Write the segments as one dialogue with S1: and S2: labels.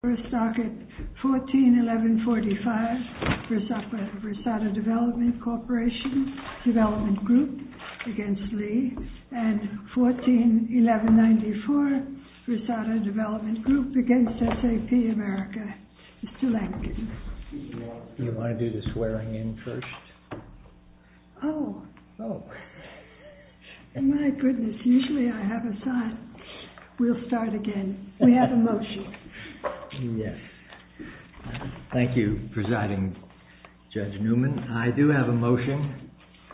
S1: First docket 14-1145, Versata Development Corporation, Development Group against Lee, and 14-1194, Versata Development Group against SAP America. Mr. Lankin.
S2: You want to do the swearing in first?
S1: Oh. My goodness, usually I have a sign. We'll start again. We have a motion.
S2: Yes. Thank you, Presiding Judge Newman. I do have a motion.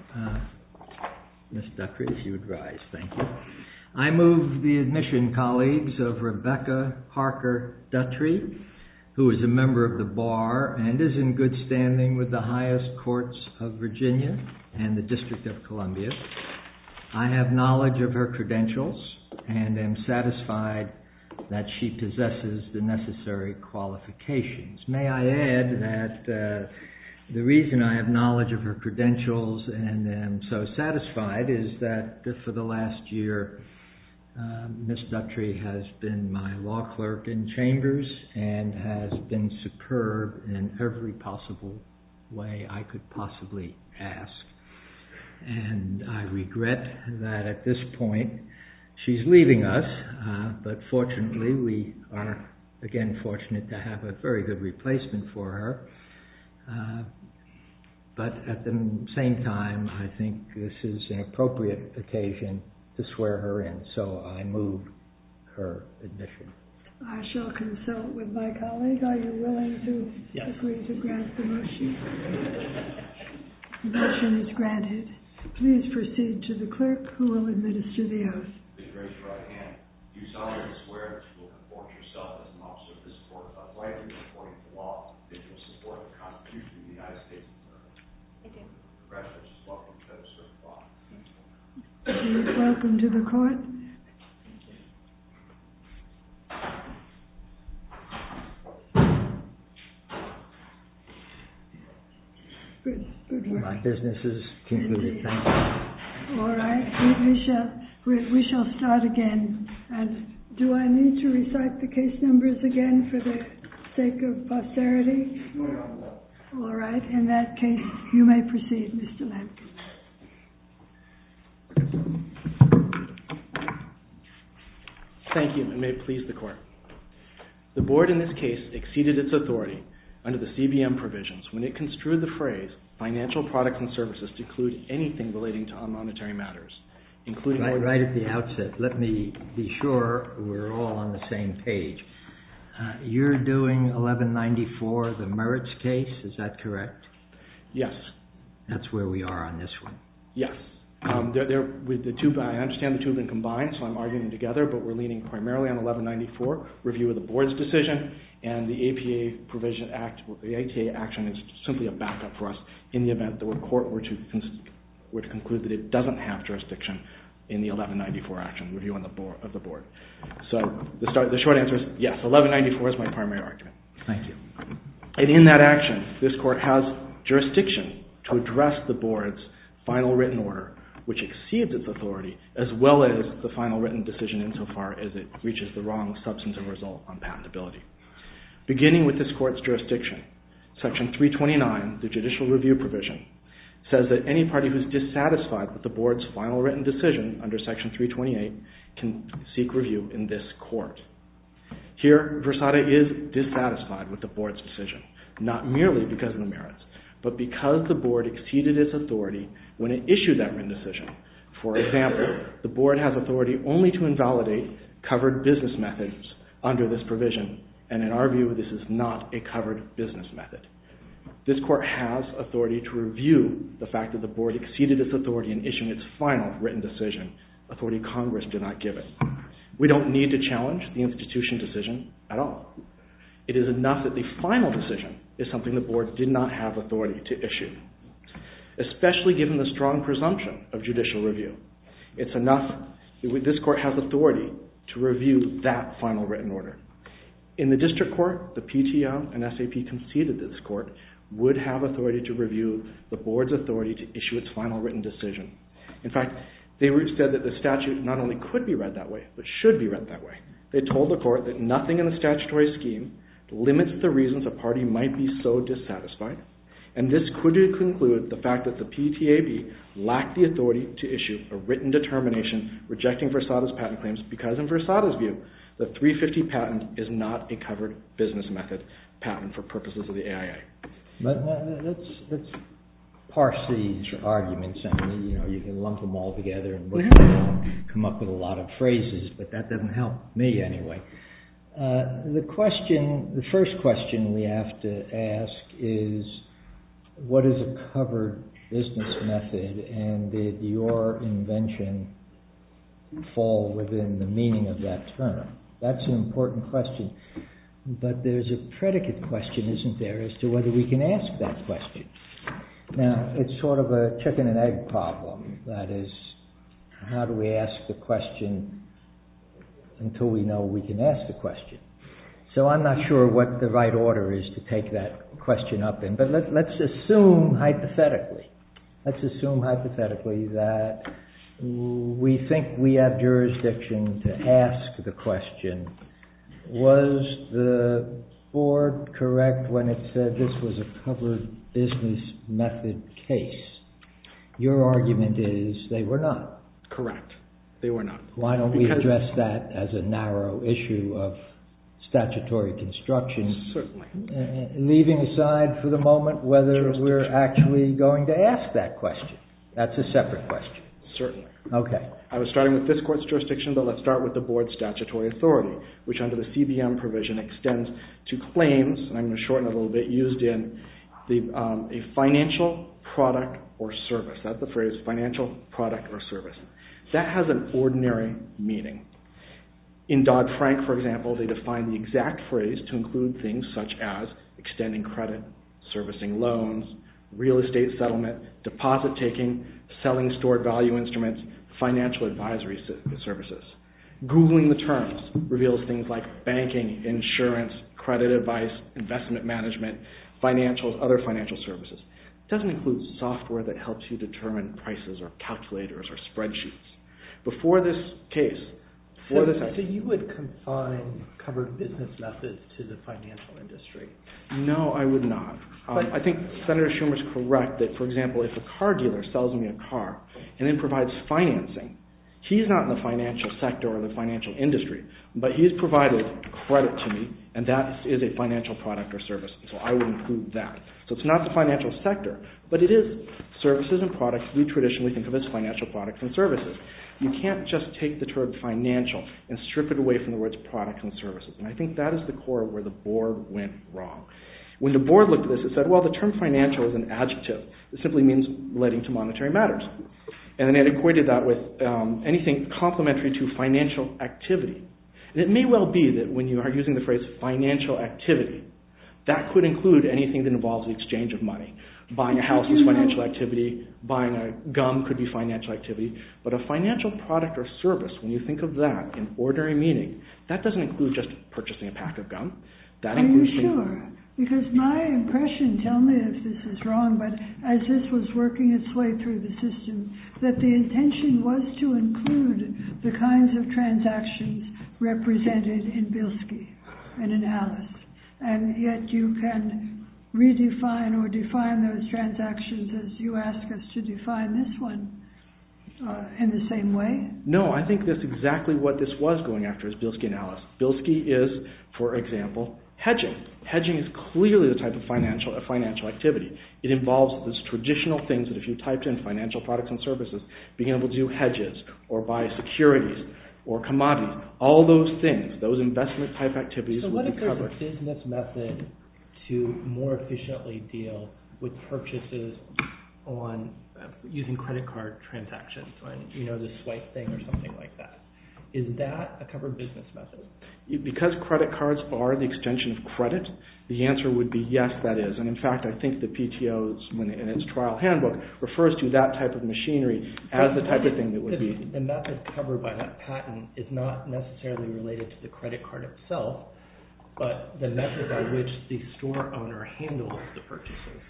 S2: Ms. Duttry, if you would rise. Thank you. I move the admission, colleagues, of Rebecca Harker Duttry, who is a member of the Bar and is in good standing with the highest courts of Virginia and the District of Columbia. I have knowledge of her credentials and am satisfied that she possesses the necessary qualifications. May I add that the reason I have knowledge of her credentials and am so satisfied is that for the last year, Ms. Duttry has been my law clerk in chambers and has been superb in every possible way I could possibly ask. And I regret that at this point she's leaving us, but fortunately we are again fortunate to have a very good replacement for her. But at the same time, I think this is an appropriate occasion to swear her in, so I move her admission.
S1: I shall consult with my colleague. Are you willing to agree to grant the motion? The motion is granted. Please proceed to the clerk who will administer the oath.
S3: Please raise your right hand. Do you solemnly swear that you will comport yourself as an officer of this court uprightly and according to law, that you will support the Constitution of the United States of America? I do. Congratulations. Welcome to the Circuit Law.
S1: Welcome to the court. Good work.
S2: My business is concluded. Thank you.
S1: All right, we shall start again. And do I need to recite the case numbers again for the sake of posterity?
S3: No.
S1: All right, in that case, you may proceed, Mr. Lampkin.
S4: Thank you, and may it please the court. The board in this case exceeded its authority under the CBM provisions when it construed the phrase financial products and services to include anything relating to unmonetary matters, including...
S2: Right at the outset, let me be sure we're all on the same page. You're doing 1194, the merits case, is that correct?
S4: Yes.
S2: That's where we are on this one.
S4: Yes. With the two, I understand the two have been combined, so I'm arguing them together, but we're leaning primarily on 1194, review of the board's decision, and the APA provision act. The APA action is simply a backup for us in the event the court were to conclude that it doesn't have jurisdiction in the 1194 action, review of the board. So the short answer is yes, 1194 is my primary argument.
S2: Thank you.
S4: And in that action, this court has jurisdiction to address the board's final written order, which exceeds its authority, as well as the final written decision insofar as it reaches the wrong substantive result on patentability. Beginning with this court's jurisdiction, Section 329, the judicial review provision, says that any party who's dissatisfied with the board's final written decision under Section 328 can seek review in this court. Here, Versata is dissatisfied with the board's decision, not merely because of the merits, but because the board exceeded its authority when it issued that written decision. For example, the board has authority only to invalidate covered business methods under this provision, and in our view, this is not a covered business method. This court has authority to review the fact that the board exceeded its authority in issuing its final written decision, authority Congress did not give it. We don't need to challenge the institution decision at all. It is enough that the final decision is something the board did not have authority to issue, especially given the strong presumption of judicial review. It's enough that this court has authority to review that final written order. In the district court, the PTO and SAP conceded that this court would have authority to review the board's authority to issue its final written decision. In fact, they said that the statute not only could be read that way, but should be read that way. They told the court that nothing in the statutory scheme limits the reasons a party might be so dissatisfied, and this could conclude the fact that the PTAB lacked the authority to issue a written determination rejecting Versada's patent claims because, in Versada's view, the 350 patent is not a covered business method patent for purposes of the AIA.
S2: But let's parse these arguments. I mean, you can lump them all together and come up with a lot of phrases, but that doesn't help me anyway. The first question we have to ask is, what is a covered business method, and did your invention fall within the meaning of that term? That's an important question. But there's a predicate question, isn't there, as to whether we can ask that question. Now, it's sort of a chicken and egg problem. That is, how do we ask the question until we know we can ask the question? So I'm not sure what the right order is to take that question up in, but let's assume hypothetically that we think we have jurisdiction to ask the question, was the board correct when it said this was a covered business method case? Your argument is they were not.
S4: Correct. They were not.
S2: Why don't we address that as a narrow issue of statutory construction?
S4: Certainly.
S2: Leaving aside for the moment whether we're actually going to ask that question. That's a separate question.
S4: Certainly.
S2: Okay.
S4: I was starting with this court's jurisdiction, but let's start with the board's statutory authority, which under the CBM provision extends to claims, and I'm going to shorten it a little bit, used in a financial product or service. That's the phrase, financial product or service. That has an ordinary meaning. In Dodd-Frank, for example, they define the exact phrase to include things such as extending credit, servicing loans, real estate settlement, deposit taking, selling stored value instruments, financial advisory services. Googling the terms reveals things like banking, insurance, credit advice, investment management, financials, other financial services. It doesn't include software that helps you determine prices or calculators or spreadsheets. Before this case,
S5: So you would confine covered business methods to the financial industry?
S4: No, I would not. I think Senator Schumer's correct that, for example, if a car dealer sells me a car and then provides financing, he's not in the financial sector or the financial industry, but he's provided credit to me, and that is a financial product or service, so I would include that. So it's not the financial sector, but it is services and products we traditionally think of as financial products and services. You can't just take the term financial and strip it away from the words products and services, and I think that is the core where the board went wrong. When the board looked at this, it said, well, the term financial is an adjective. It simply means relating to monetary matters. And then it equated that with anything complementary to financial activity. And it may well be that when you are using the phrase financial activity, that could include anything that involves the exchange of money. Buying a house is financial activity. Buying a gum could be financial activity. But a financial product or service, when you think of that in ordinary meaning, that doesn't include just purchasing a pack of gum. That includes
S1: Are you sure? Because my impression, tell me if this is wrong, but as this was working its way through the system, that the intention was to include the kinds of transactions represented in Bilski and in Alice. And yet you can redefine or define those transactions as you ask us to define this one in the same way? No,
S4: I think that's exactly what this was going after, is Bilski and Alice. Bilski is, for example, hedging. Hedging is clearly the type of financial activity. It involves those traditional things that if you typed in financial products and services, being able to do hedges or buy securities or commodities, all those things, those investment type activities would be covered.
S5: So what if there's a business method to more efficiently deal with purchases on using credit card transactions, on, the swipe thing or something like that? Is that a covered business method?
S4: Because credit cards are the extension of credit, the answer would be yes, that is. And in fact, I think the PTO, in its trial handbook, refers to that type of machinery as the type of thing that would be.
S5: The method covered by that patent is not necessarily related to the credit card itself, but the method by which the store owner handles the purchases.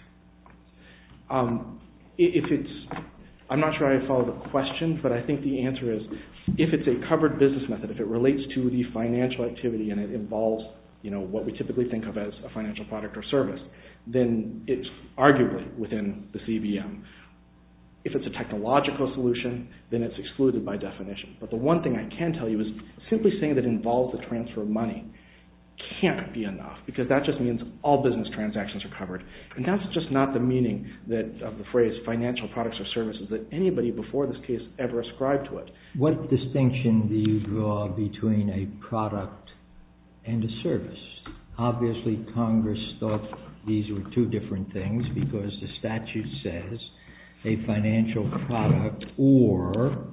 S4: I'm not sure I follow the question, but I think the answer is, if it's a covered business method, if it relates to the financial activity and it involves what we typically think of as a financial product or service, then it's arguably within the CBM. If it's a technological solution, then it's excluded by definition. But the one thing I can tell you is simply saying that it involves the transfer of money can't be enough, because that just means all business transactions are covered. And that's just not the meaning of the phrase financial products or services that anybody before this case ever ascribed to it.
S2: What distinction do you draw between a product and a service? Obviously, Congress thought these were two different things because the statute says a financial product or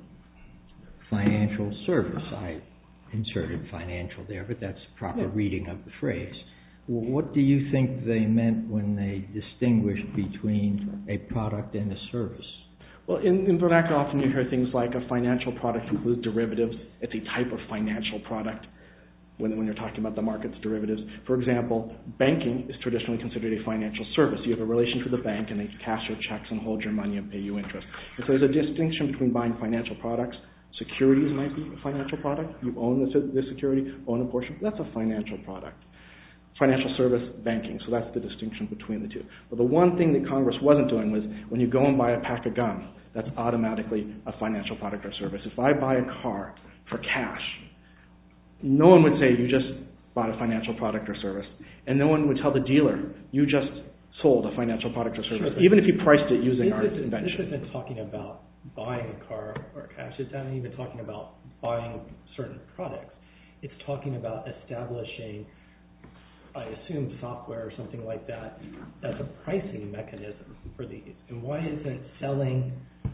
S2: financial service. I inserted financial there, but that's the proper reading of the phrase. What do you think they meant when they distinguished between a product and a service?
S4: Well, in vernacular, often you hear things like a financial product includes derivatives. It's a type of financial product when you're talking about the market's derivatives. For example, banking is traditionally considered a financial service. You have a relationship with the bank, and they cash your checks and hold your money and pay you interest. And so there's a distinction between buying financial products. Securities might be a financial product. You own the security, own a portion. That's a financial product. Financial service, banking. So that's the distinction between the two. But the one thing that Congress wasn't doing was when you go and buy a pack of gum, that's automatically a financial product or service. If I buy a car for cash, no one would say you just bought a financial product or service. And no one would tell the dealer, you just sold a financial product or service, even if you priced it using our invention.
S5: This isn't talking about buying a car or cash. It's not even talking about buying certain products. It's talking about establishing, I assume, software or something like that as a pricing mechanism for these. And why isn't selling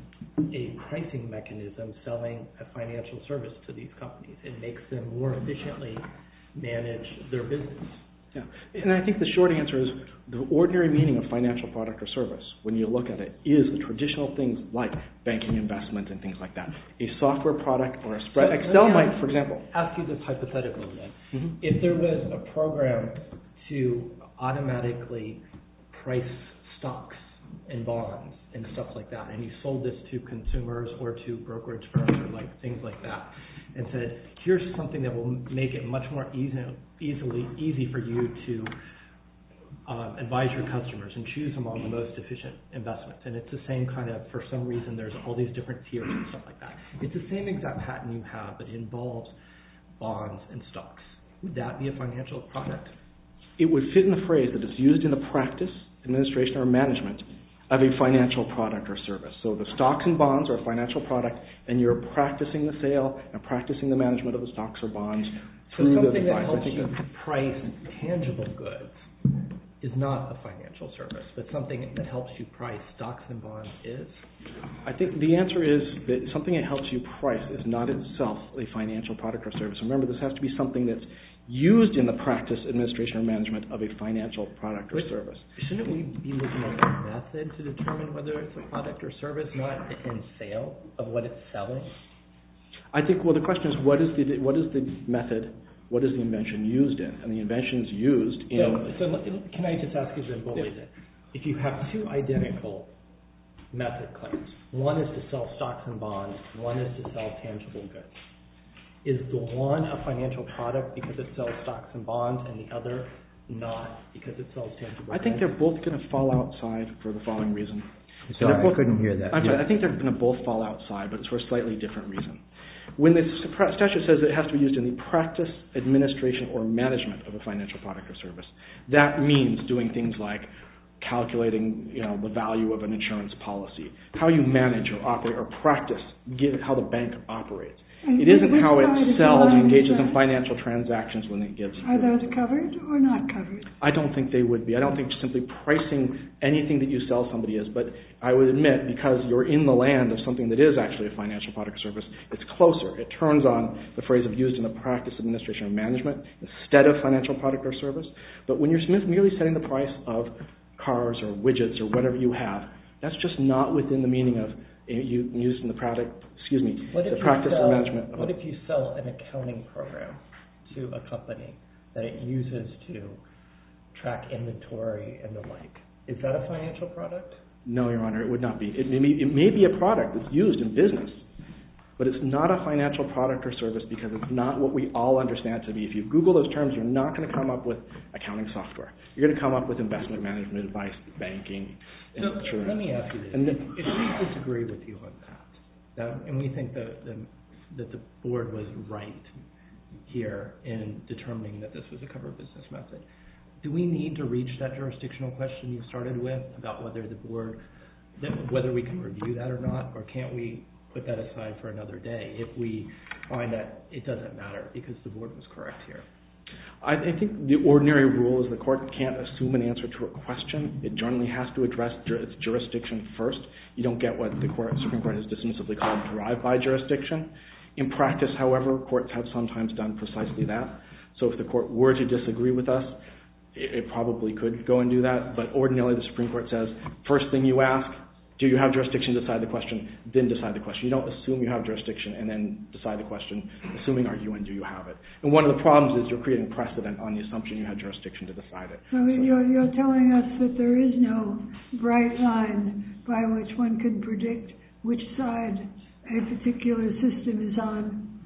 S5: a pricing mechanism selling a financial service to these companies? It makes them more efficiently manage their business.
S4: Yeah. And I think the short answer is the ordinary meaning of financial product or service, when you look at it, is the traditional things like banking, investment, and things like that. A software product or a spread. Excel might, for example.
S5: Ask you this hypothetical then.
S4: Mm-hmm.
S5: If there was a program to automatically price stocks and bonds and stuff like that, and you sold this to consumers or to brokerage firms or things like that, and said, here's something that will make it much more easy for you to advise your customers and choose among the most efficient investments. And it's the same kind of, for some reason, there's all these different tiers and stuff like that. It's the same exact patent you have, but it involves bonds and stocks. Would that be a financial product?
S4: It would fit in the phrase that it's used in the practice, administration, or management of a financial product or service. So the stocks and bonds are a financial product, and you're practicing the sale and practicing the management of the stocks or bonds through the device.
S5: So something that helps you price tangible goods is not a financial service, but something that helps you price stocks and bonds is?
S4: I think the answer is that something that helps you price is not itself a financial product or service. Remember, this has to be something that's used in the practice, administration, or management of a financial product or service.
S5: Shouldn't we be looking at the method to determine whether it's a product or service, not the end sale of what it's selling?
S4: I think, well, the question is, what is the method, what is the invention used in? And the invention is used in...
S5: So can I just ask you this boldly then? If you have two identical method claims, one is to sell stocks and bonds, one is to sell tangible goods, is the one a financial product because it sells stocks and bonds and the other not because it sells tangible goods?
S4: I think they're both going to fall outside for the following reason.
S2: Sorry, I couldn't hear that.
S4: I'm sorry, I think they're going to both fall outside, but it's for a slightly different reason. When the statute says it has to be used in the practice, administration, or management of a financial product or service, that means doing things like calculating, the value of an insurance policy, how you manage or operate or practice, how the bank operates. It isn't how it sells and engages in financial transactions when it gives.
S1: Are those covered or not covered?
S4: I don't think they would be. I don't think simply pricing anything that you sell somebody is. But I would admit, because you're in the land of something that is actually a financial product or service, it's closer. It turns on the phrase of used in the practice, administration, or management instead of financial product or service. But when you're merely setting the price of cars or widgets or whatever you have, that's just not within the meaning of used in the product. The practice or management.
S5: What if you sell an accounting program to a company that it uses to track inventory and the like? Is that a financial product?
S4: No, Your Honor, it would not be. It may be a product that's used in business, But it's not a financial product or service because it's not what we all understand it to be. If you Google those terms, you're not going to come up with accounting software. You're going to come up with investment management advice, banking, insurance.
S5: So let me ask you this. If we disagree with you on that, and we think that the board was right here in determining that this was a covered business method, do we need to reach that jurisdictional question you started with about whether the board, whether we can review that or not, or can't we put that aside for another day if we find that it doesn't matter because the board was correct here?
S4: I think the ordinary rule is the court can't assume an answer to a question. It generally has to address its jurisdiction first. You don't get what the Supreme Court has dismissively called drive-by jurisdiction. In practice, however, courts have sometimes done precisely that. So if the court were to disagree with us, it probably could go and do that. But ordinarily, the Supreme Court says, first thing you ask, do you have jurisdiction to decide the question, then decide the question. You don't assume you have jurisdiction and then decide the question, assuming do you have it. And one of the problems is you're creating precedent on the assumption you had jurisdiction to decide it.
S1: So you're telling us that there is no bright line by which one can predict which side a particular system is on.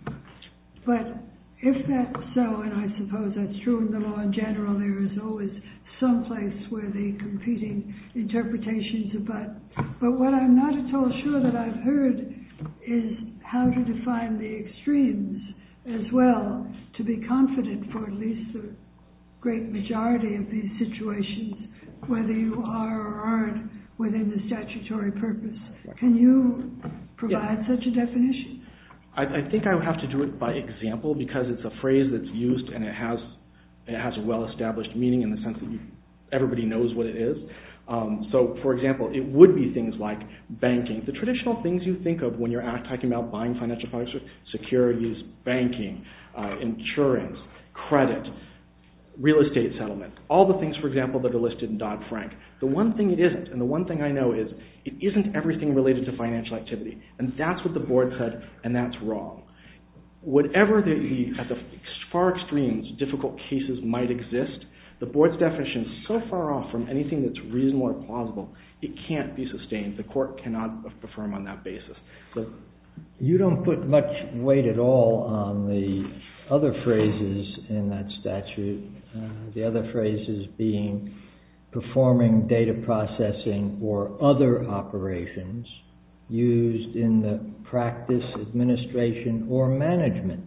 S1: But if that's so, and I suppose that's true in the law in general, there is always some place where the competing interpretations are. But what I'm not at all sure that I've heard is how to define the extremes as well to be confident for at least the great majority of these situations, whether you are or aren't within the statutory purpose. Can you provide such a definition?
S4: I think I would have to do it by example because it's a phrase that's used and it has a well-established meaning in the sense that everybody knows what it is. So, for example, it would be things like banking. The traditional things you think of when you're talking about buying financial products, securities, banking, insurance, credit, real estate settlement, all the things, for example, that are listed in Dodd-Frank. The one thing it isn't, and the one thing I know is, it isn't everything related to financial activity. And that's what the board said, and that's wrong. Whatever at the far extremes difficult cases might exist, the board's definition is so far off from anything that's reasonable or plausible, it can't be sustained. The court cannot affirm on that basis. So,
S2: you don't put much weight at all on the other phrases in that statute, the other phrases being performing data processing or other operations used in the practice, administration, or management.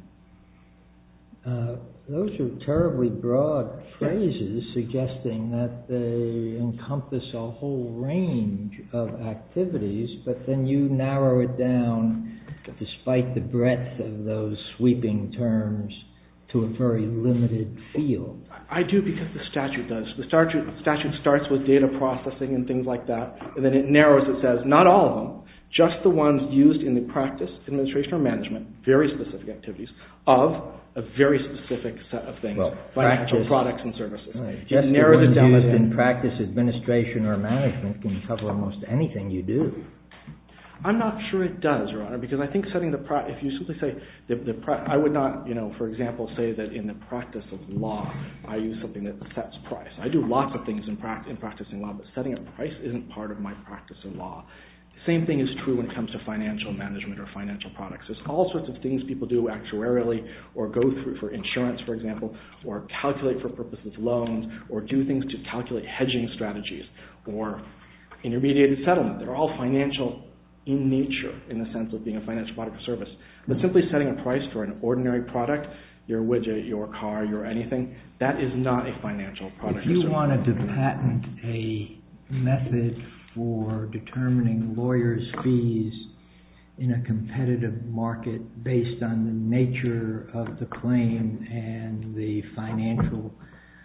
S2: Those are terribly broad phrases suggesting that they encompass a whole range of activities, but then you narrow it down, despite the breadth of those sweeping terms, to a very limited field.
S4: I do because the statute does. The statute starts with data processing and things like that, and then it narrows, it says, not all of them, just the ones used in the practice, administration, or management, very specific activities, of a very specific set of things, financial products and services.
S2: Right. Just the ones used in practice, administration, or management can cover almost anything you do.
S4: I'm not sure it does, Your Honor, because I think setting if you simply say, I would not, for example, say that in the practice of law, I use something that sets price. I do lots of things in practicing law, but setting a price isn't part of my practice of law. Same thing is true when it comes to financial management or financial products. There's all sorts of things people do actuarially or go through for insurance, for example, or calculate for purposes of loans, or do things to calculate hedging strategies or intermediated settlement. They're all financial in nature in the sense of being a financial product or service. But simply setting a price for an ordinary product, your widget, your car, your anything, that is not a financial product.
S2: If you wanted to patent a method for determining lawyers' fees in a competitive market based on the nature of the claim and the financial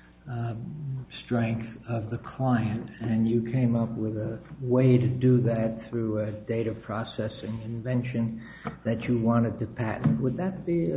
S2: strength of the client, and you came up with a way to do that through a data processing invention that you wanted to patent, would that be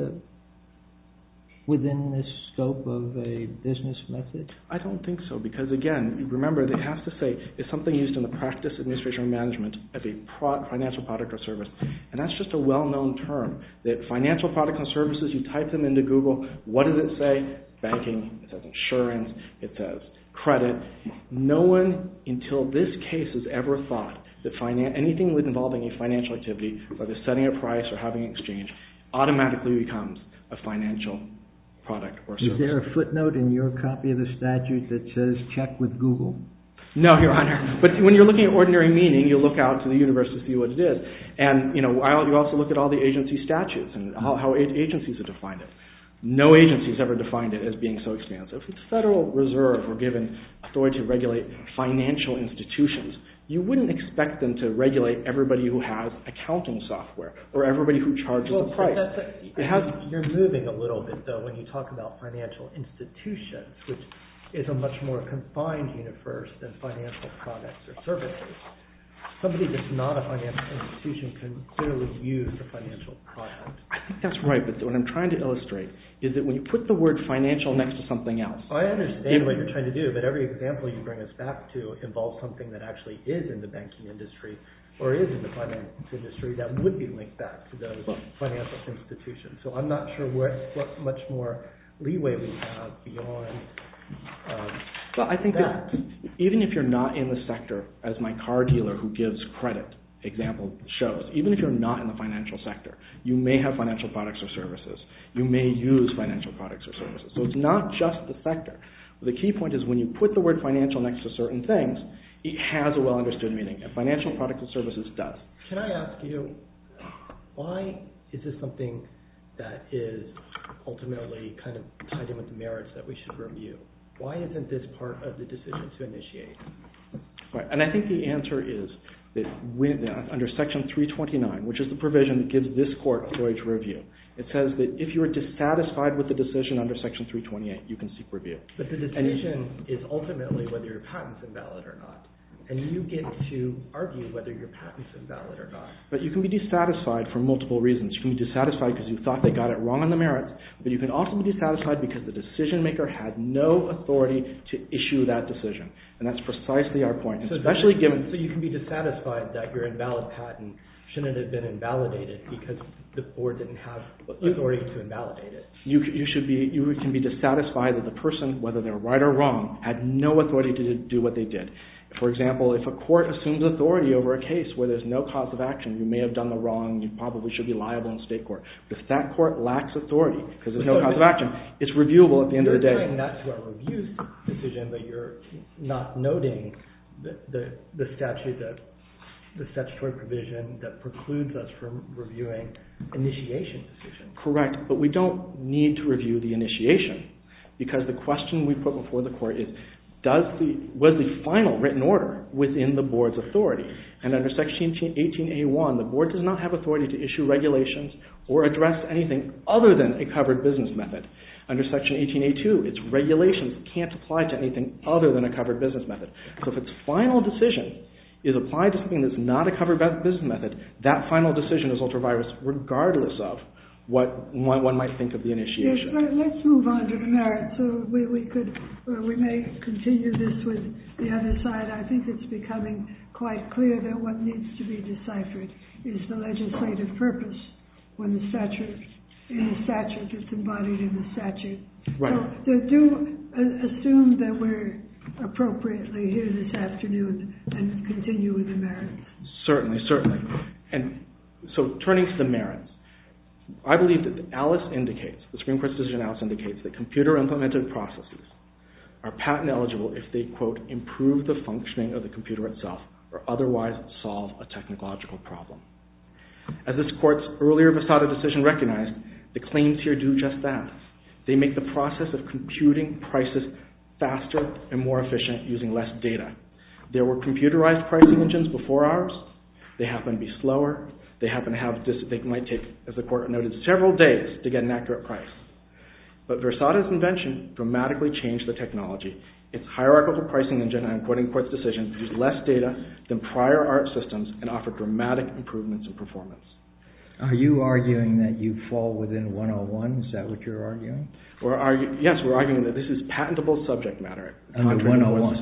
S2: within the scope of a business method?
S4: I don't think so, because again, remember, it has to say it's something used in the practice, administration, or management as a financial product or service. And that's just a well-known term, that financial products and services, you type them into Google, what does it say? Banking, it says insurance, it says credit. No one until this case has ever thought that anything involving a financial activity, whether setting a price or having an exchange, automatically becomes a financial product or service.
S2: Is there a footnote in your copy of the statute that says check with Google?
S4: No, Your Honor. But when you're looking at ordinary meaning, you look out to the universe to see what it is. And, you also look at all the agency statutes and how agencies have defined it. No agency has ever defined it as being so expansive. If the Federal Reserve were given authority to regulate financial institutions, you wouldn't expect them to regulate everybody who has accounting software or everybody who charges a price.
S5: You're moving a little bit, though, when you talk about financial institutions, which is a much more confined universe than financial products or services. Somebody that's not a financial institution can clearly use a financial product.
S4: I think that's right, but what I'm trying to illustrate is that when you put the word financial next to something else...
S5: I understand what you're trying to do, but every example you bring us back to involves something that actually is in the banking industry or is in the finance industry that would be linked back to those financial institutions. So I'm not sure what much more leeway we have beyond...
S4: Well, I think that even if you're not in the sector, as my car dealer who gives credit example shows, even if you're not in the financial sector, you may have financial products or services. You may use financial products or services. So it's not just the sector. The key point is when you put the word financial next to certain things, it has a well-understood meaning. And financial products and services does.
S5: Can I ask you, why is this something that is ultimately kind of tied in with the merits that we should review? Why isn't this part of the decision to initiate?
S4: Right, and I think the answer is that under Section 329, which is the provision that gives this court authority to review, it says that if you are dissatisfied with the decision under Section 328, you can seek review.
S5: But the decision is ultimately whether your patent's invalid or not. And you get to argue whether your patent's invalid or not.
S4: But you can be dissatisfied for multiple reasons. You can be dissatisfied because you thought they got it wrong on the merits, but you can also be dissatisfied because the decision maker had no authority to issue that decision. And that's precisely our point.
S5: So you can be dissatisfied that your invalid patent shouldn't have been invalidated because the board didn't have authority to invalidate it. You can be dissatisfied that the person, whether they're right or wrong, had no authority to do what they did. For example, if a court assumes authority over a case where there's no cause of action, you may have done the wrong, you probably should be liable in state court. But if that court lacks authority because there's no cause of action, it's reviewable at the end of the day. You're tying that to a review decision, but you're not noting the statutory provision that precludes us from reviewing initiation decisions.
S4: Correct, but we don't need to review the initiation because the question we put before the court is, was the final written order within the board's authority? And under Section 18A1, the board does not have authority to issue regulations or address anything other than a covered business method. Under Section 18A2, its regulations can't apply to anything other than a covered business method. So if its final decision is applied to something that's not a covered business method, that final decision is ultra-virus regardless of what one might think of the initiation.
S1: Yes, let's move on to the merits. So we may continue this with the other side. I think it's becoming quite clear that what needs to be deciphered is the legislative purpose when the statute it's embodied in the statute.
S4: Right.
S1: So do assume that we're appropriately here this afternoon and continue with the merits.
S4: Certainly. And so turning to the merits, I believe that Alice indicates, the Supreme Court's decision Alice indicates, that computer-implemented processes are patent eligible if they, quote, improve the functioning of the computer itself or otherwise solve a technological problem. As this Court's earlier Versada decision recognized, the claims here do just that. They make the process of computing prices faster and more efficient using less data. There were computerized pricing engines before ours. They happen to be slower. They happen to have, they might take, as the Court noted, several days to get an accurate price. But Versada's invention dramatically changed the technology. Its hierarchical pricing engine, I'm quoting the Court's decision, used less data than prior art systems and offered dramatic improvements in performance.
S2: Are you arguing that you fall within 101? Is that what you're arguing?
S4: Yes, we're arguing that this is patentable subject matter.
S2: Under 101?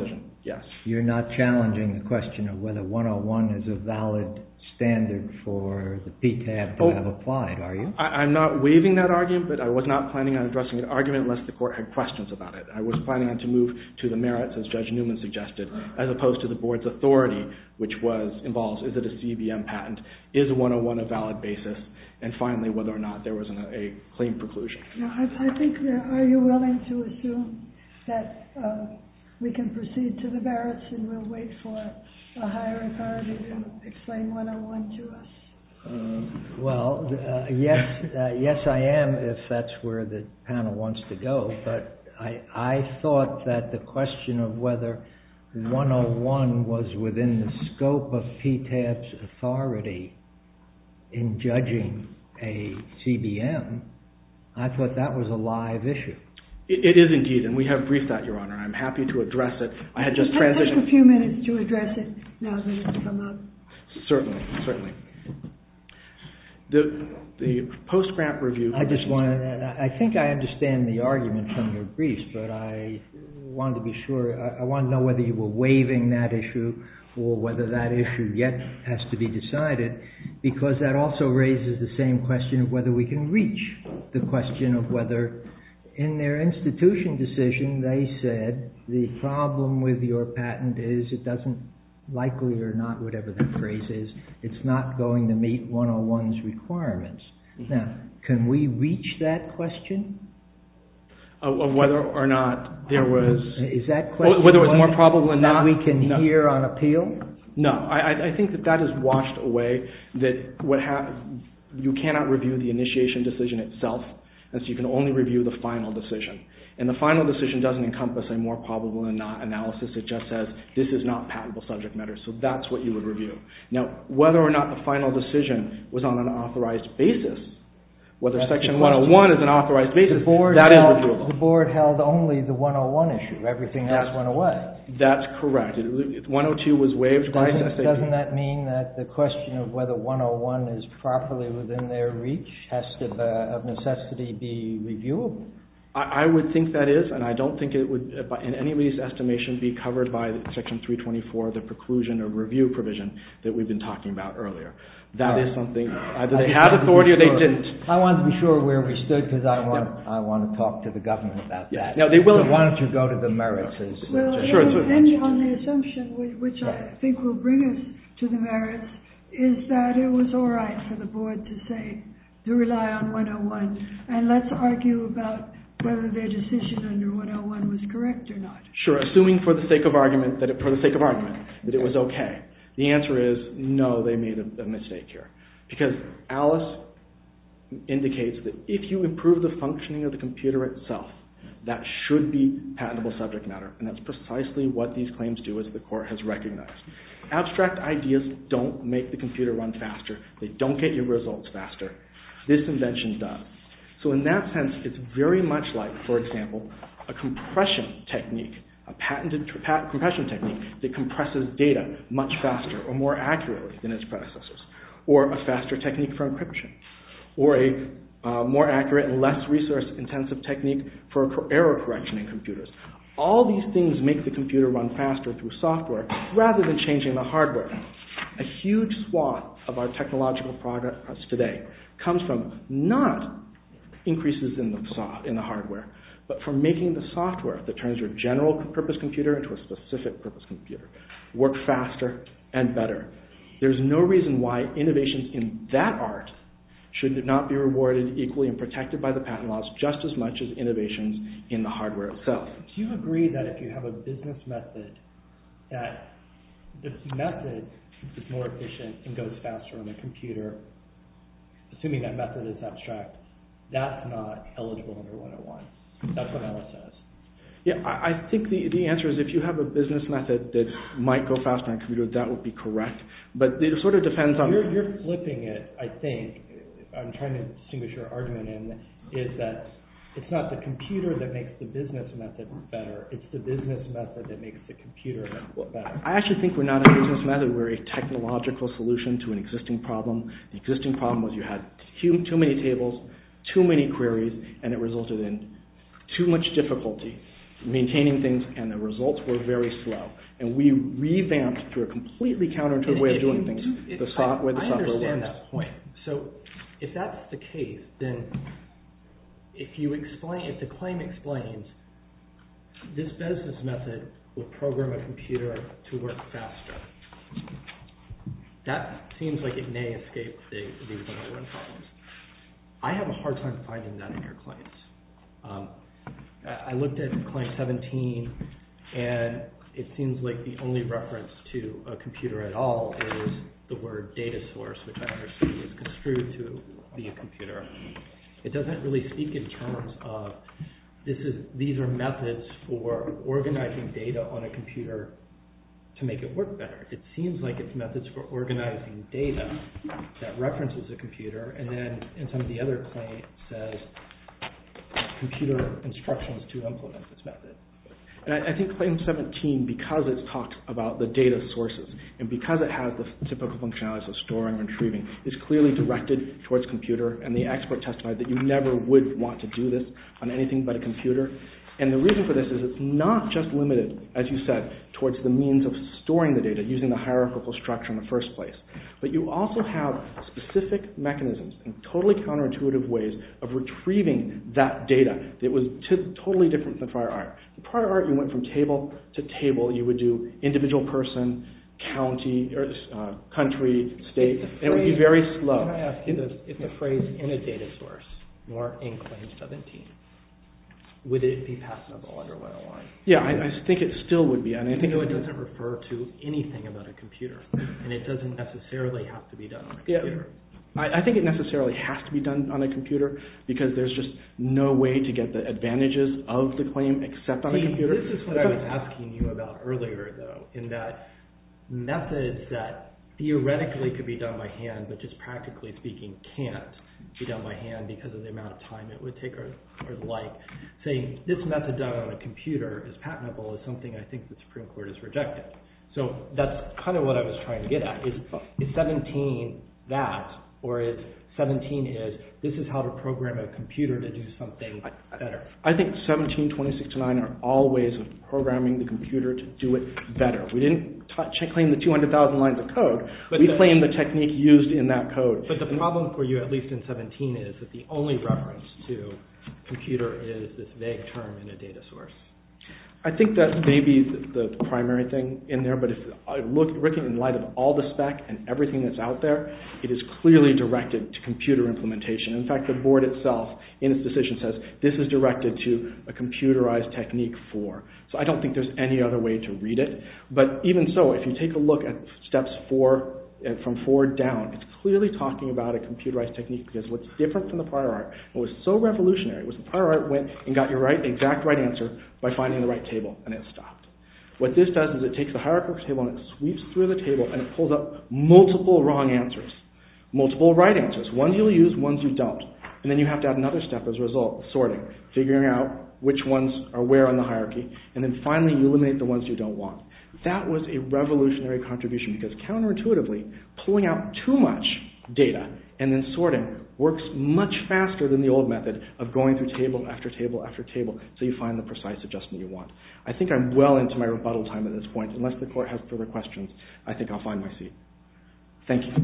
S4: Yes.
S2: You're not challenging the question of whether 101 is a valid standard for the PTAB to have applied, are you?
S4: I'm not waiving that argument, but I was not planning on addressing an argument unless the court had questions about it. I was planning on to move to the merits, as Judge Newman suggested, as opposed to the board's authority, which involves, is it a CBM patent, is a 101 a valid basis, and finally, whether or not there was a claim preclusion.
S1: Now, I think, are you willing to assume that we can proceed to the merits and we'll wait for a higher authority to explain 101 to us?
S2: Yes, I am, if that's where the panel wants to go, but I thought that the question of whether 101 was within the scope of PTAB's authority in judging a CBM, I thought that was a live issue.
S4: It is indeed, and we have briefed that, Your Honor. I'm happy to address it. I had just transitioned.
S1: Take a few minutes to address it now that it's come up.
S4: Certainly. The post-grant review...
S2: I think I understand the argument from your briefs, but I wanted to be sure. I want to know whether you were waiving that issue or whether that issue yet has to be decided, because that also raises the same question of whether we can reach the question of whether, in their institution decision, they said the problem with your patent is it doesn't, likely or not, whatever that phrase is, it's not going to meet 101's requirements. Now, can we reach that question?
S4: Of whether or not there was...
S2: Is that question
S4: whether it was more probable than not?
S2: That we can hear on appeal?
S4: No, I think that is washed away, that you cannot review the initiation decision itself, and so you can only review the final decision. And the final decision doesn't encompass a more probable than not analysis. It just says this is not patentable subject matter, so that's what you would review. Now, whether or not the final decision was on an authorized basis, whether Section 101 is an authorized basis, that is reviewable.
S2: The board held only the 101 issue. Everything else went away.
S4: That's correct. 102 was waived by SAP.
S2: Doesn't that mean that the question of whether 101 is properly within their reach has to, of necessity, be reviewable?
S4: I would think that is, and I don't think it would, in anybody's estimation, be covered by Section 324, the preclusion or review provision that we've been talking about earlier. That is something, either they had authority or they didn't.
S2: I wanted to be sure where we stood because I want to talk to the government about that.
S4: Now, they will.
S2: So why don't you go to the merits?
S4: Sure.
S1: And on the assumption, which I think will bring us to the merits, is that it was all right for the board to rely on 101. And let's argue about whether their decision under 101 was correct or not.
S4: Sure, assuming for the sake of argument that it was okay. The answer is no, they made a mistake here. Because Alice indicates that if you improve the functioning of the computer itself, that should be patentable subject matter. And that's precisely what these claims do, as the court has recognized. Abstract ideas don't make the computer run faster. They don't get your results faster. This invention does. So in that sense, it's very much like, for example, a compression technique, a patented compression technique that compresses data much faster or more accurately than its predecessors, or a faster technique for encryption, or a more accurate and less resource-intensive technique for error correction in computers. All these things make the computer run faster through software rather than changing the hardware. A huge swath of our technological progress today comes from not increases in the hardware, but from making the software that turns your general purpose computer into a specific purpose computer work faster and better. There's no reason why innovations in that art should not be rewarded equally and protected by the patent laws just as much as innovations in the hardware itself.
S5: Do you agree that if you have a business method, that the method is more efficient and goes faster on a computer, assuming that method is abstract, that's not eligible under 101? That's what Alice says.
S4: Yeah, I think the answer is if you have a business method that might go faster on a computer, that would be correct. But it sort of depends on...
S5: You're flipping it, I think. I'm trying to distinguish your argument in is that it's not the computer that makes the business method better. It's the business method that makes the computer better.
S4: I actually think we're not a business method. We're a technological solution to an existing problem. The existing problem was you had too many tables, too many queries, and it resulted in too much difficulty maintaining things, and the results were very slow. And we revamped through a completely counterintuitive way of doing things the way the software works.
S5: I understand that point. So if that's the case, then if the claim explains this business method will program a computer to work faster, that seems like it may escape the 101 problems. I have a hard time finding that in your claims. I looked at claim 17, and it seems like the only reference to a computer at all is the word data source, which I understand is construed to be a computer. It doesn't really speak in terms of these are methods for organizing data on a computer to make it work better. It seems like it's methods for organizing data that references a computer, and then in some of the other claims says computer instructions to implement this method.
S4: And I think claim 17, because it talks about the data sources, and because it has the typical functionalities of storing and retrieving, is clearly directed towards computer, and the expert testified that you never would want to do this on anything but a computer. And the reason for this is it's not just limited, as you said, towards the means of storing the data using the hierarchical structure in the first place. But you also have specific mechanisms and totally counterintuitive ways of retrieving that data that was totally different than prior art. In prior art, you went from table to table. You would do individual person, county, or country, state, and it would be very slow.
S5: Can I ask you this? If the phrase in a data source weren't in claim 17, would it be patentable under 101?
S4: Yeah, I think it still would be. And I think
S5: it doesn't refer to anything about a computer, and it doesn't necessarily have to be done on a computer.
S4: Yeah, I think it necessarily has to be done on a computer because there's just no way to get the advantages of the claim except on a computer.
S5: This is what I was asking you about earlier, though, in that methods that theoretically could be done by hand, but just practically speaking can't be done by hand because of the amount of time it would take or the like. Saying this method done on a computer is patentable is something I think the Supreme Court has rejected. So that's kind of what I was trying to get at. Is 17 that, or is 17 is this is how to program a computer to do something better?
S4: I think 17, 26 to 9 are all ways of programming the computer to do it better. We didn't claim the 200,000 lines of code. We claimed the technique used in that code.
S5: But the problem for you, at least in 17, is that the only reference to computer is this vague term in a data source.
S4: I think that may be the primary thing in there, but if I look in light of all the spec and everything that's out there, it is clearly directed to computer implementation. In fact, the board itself, in its decision, says this is directed to a computerized technique for. So I don't think there's any other way to read it. But even so, if you take a look at steps 4, from 4 down, it's clearly talking about a computerized technique because what's different from the prior art, what was so revolutionary, was the prior art went and got your exact right answer by finding the right table, and it stopped. What this does is it takes the hierarchical table and it sweeps through the table and it pulls up multiple wrong answers, multiple right answers. Ones you'll use, ones you don't. And then you have to add another step as a result, sorting, figuring out which ones are where on the hierarchy, and then finally you eliminate the ones you don't want. That was a revolutionary contribution because counterintuitively, pulling out too much data and then sorting works much faster than the old method of going through table after table after table so you find the precise adjustment you want. I think I'm well into my rebuttal time at this point. Unless the court has further questions, I think I'll find my seat. Thank you.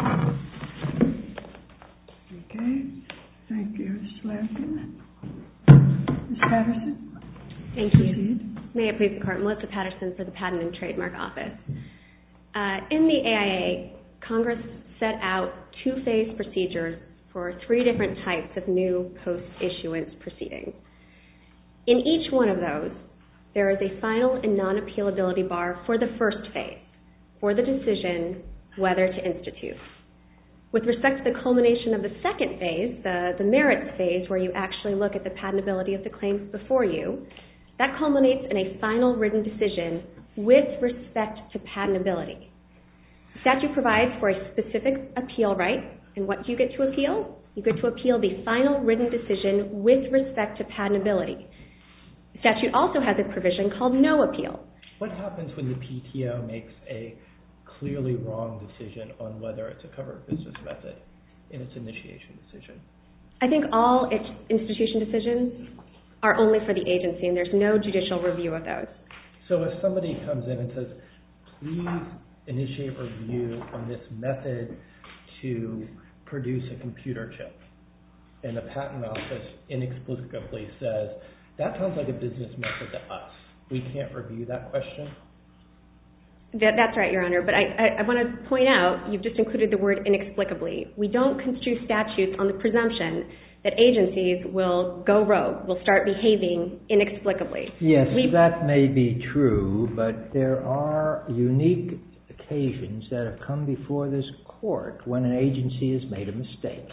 S1: Okay. Thank you, Mr. Lampkin. Ms. Patterson?
S6: Thank you. May it please the Court, Melissa Patterson for the Patent and Trademark Office. In the AIA, Congress set out 2-phase procedures for 3 different types of new post-issuance proceedings. In each one of those, there is a final and non-appealability bar for the first phase, for the decision whether to institute. With respect to the culmination of the second phase, the merits phase, where you actually look at the patentability of the claims before you, that culminates in a final written decision with respect to patentability. The statute provides for a specific appeal right, and what do you get to appeal? You get to appeal the final written decision with respect to patentability. The statute also has a provision called no appeal.
S5: What happens when the PTO makes a clearly wrong decision on whether it's a covered business method in its initiation decision?
S6: I think all its institution decisions are only for the agency, and there's no judicial review of those.
S5: So if somebody comes in and says, please initiate review on this method to produce a computer chip, and the patent office inexplicably says, that sounds like a business method to us. We can't review that question?
S6: That's right, Your Honor, but I want to point out, you've just included the word inexplicably. We don't construe statutes on the presumption that agencies will go rogue, will start behaving inexplicably.
S2: Yes, that may be true, but there are unique occasions that have come before this court when an agency has made a mistake.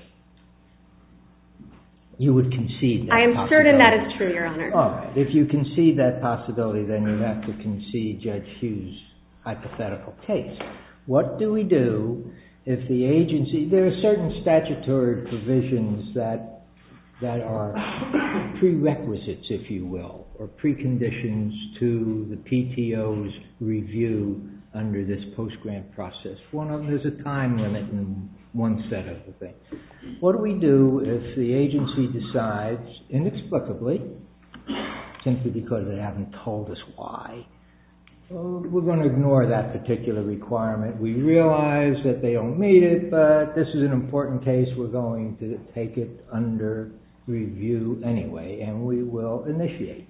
S2: You would concede that
S6: I am certain that is true, Your Honor.
S2: All right. If you concede that possibility, then you have to concede Judge Hughes' hypothetical case. What do we do if the agency... There are certain statutory provisions that are prerequisites, if you will, or preconditions to the PTO's review under this post-grant process. One of them, there's a time limit in one set of the things. What do we do if the agency decides, inexplicably, simply because they haven't told us why, we're going to ignore that particular requirement. We realize that they don't meet it, but this is an important case. We're going to take it under review anyway, and we will initiate.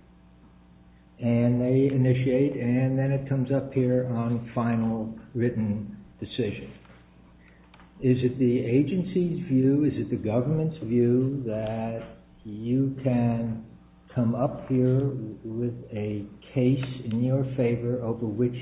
S2: And they initiate, and then it comes up here on final written decision. Is it the agency's view, is it the government's view that you can come up here with a case in your favor over which,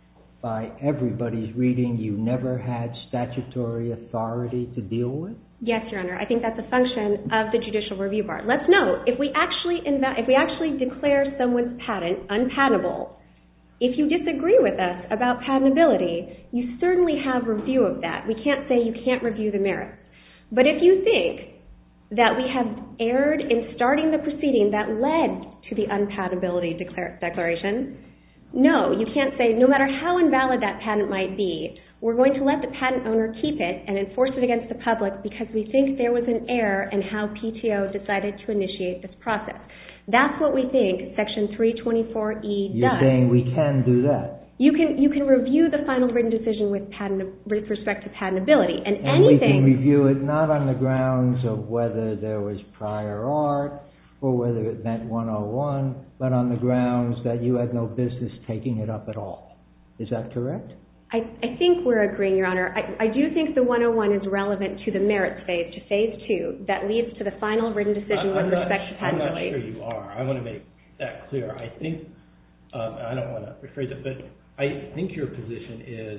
S2: by everybody's reading, you never had statutory authority to deal with?
S6: Yes, Your Honor. I think that's a function of the Judicial Review Bar. Let's note, if we actually declare someone's patent unpatentable, if you disagree with us about patentability, you certainly have review of that. We can't say you can't review the merits. But if you think that we have erred in starting the proceeding that led to the unpatentability declaration, no, you can't say, no matter how invalid that patent might be, we're going to let the patent owner keep it and enforce it against the public because we think there was an error in how PTO decided to initiate this process. That's what we think Section 324E does.
S2: You're saying we can do that?
S6: You can review the final written decision with respect to patentability. And
S2: we can review it not on the grounds of whether there was prior art or whether it meant 101, but on the grounds that you had no business taking it up at all. Is that correct?
S6: I think we're agreeing, Your Honor. I do think the 101 is relevant to the merits phase, to phase 2, that leads to the final written decision with respect to patentability.
S5: I'm not sure you are. I want to make that clear. I think, I don't want to rephrase it, but I think your position is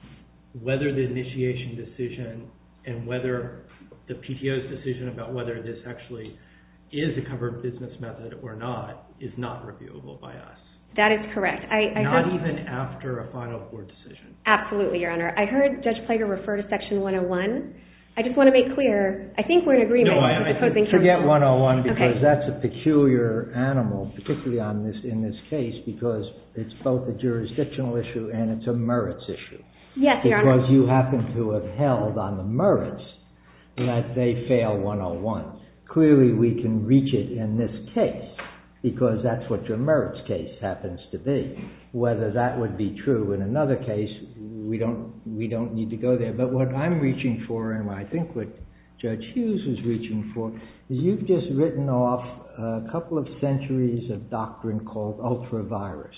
S5: whether the initiation decision and whether the PTO's decision about whether this actually is a covered business method or not is not reviewable by us.
S6: That is correct.
S5: Not even after a final board decision.
S6: Absolutely, Your Honor. I heard Judge Plager refer to Section 101. I just want to make clear, I think we're in agreement.
S2: No, I forget 101 because that's a peculiar animal, particularly in this case, because it's both a jurisdictional issue and it's a merits issue.
S6: Yes, Your Honor.
S2: Because you happen to have held on the merits that they fail 101. Clearly, we can reach it in this case, because that's what your merits case happens to be. Whether that would be true in another case, we don't need to go there. But what I'm reaching for, and I think what Judge Hughes was reaching for, is you've just written off a couple of centuries of doctrine called ultra-virus.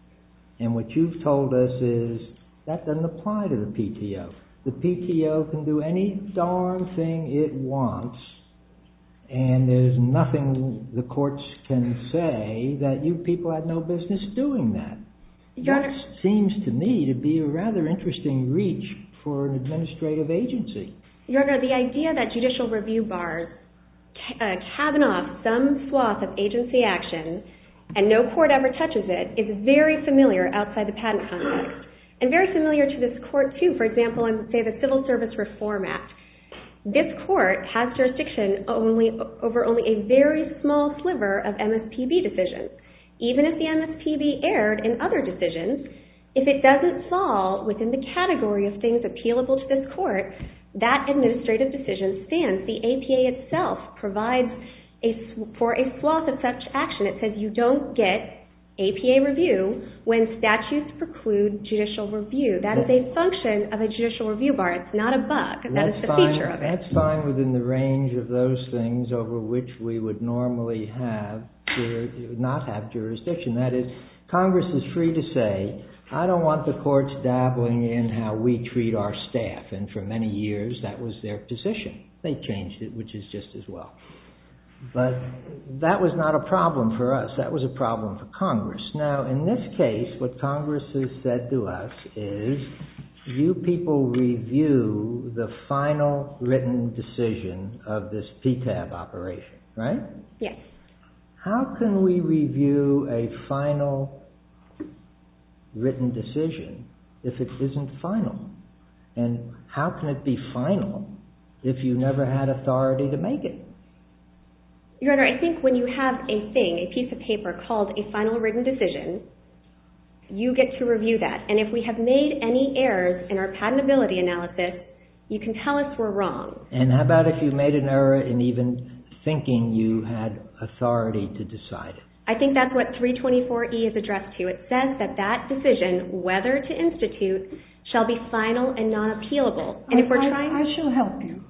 S2: And what you've told us is that doesn't apply to the PTO. The PTO can do any darn thing it wants, and there's nothing the courts can say that you people had no business doing that. That seems to me to be a rather interesting reach for an administrative agency.
S6: Your Honor, the idea that judicial review bars cabin off some swath of agency action and no court ever touches it is very familiar outside the patent context, and very familiar to this court too. For example, in, say, the Civil Service Reform Act, this court has jurisdiction over only a very small sliver of MSPB decisions. Even if the MSPB erred in other decisions, if it doesn't fall within the category of things appealable to this court, that administrative decision stands. The APA itself provides for a swath of such action, it says you don't get APA review when statutes preclude judicial review. That is a function of a judicial review bar. It's not a bug. That is the feature of it.
S2: That's fine within the range of those things over which we would normally not have jurisdiction. That is, Congress is free to say, I don't want the courts dabbling in how we treat our staff. And for many years, that was their position. They changed it, which is just as well. But that was not a problem for us. That was a problem for Congress. Now, in this case, what Congress has said to us is, you people review the final written decision of this PTAB operation, right?
S6: Yes.
S2: How can we review a final written decision if it isn't final? And how can it be final if you never had authority to make it?
S6: Your Honor, I think when you have a piece of paper called a final written decision, you get to review that. And if we have made any errors in our patentability analysis, you can tell us we're wrong.
S2: And how about if you made an error in even thinking you had authority to decide it?
S6: I think that's what 324E is addressed to. It says that that decision, whether to institute, shall be final and non-appealable. And if we're trying...
S1: I shall help you.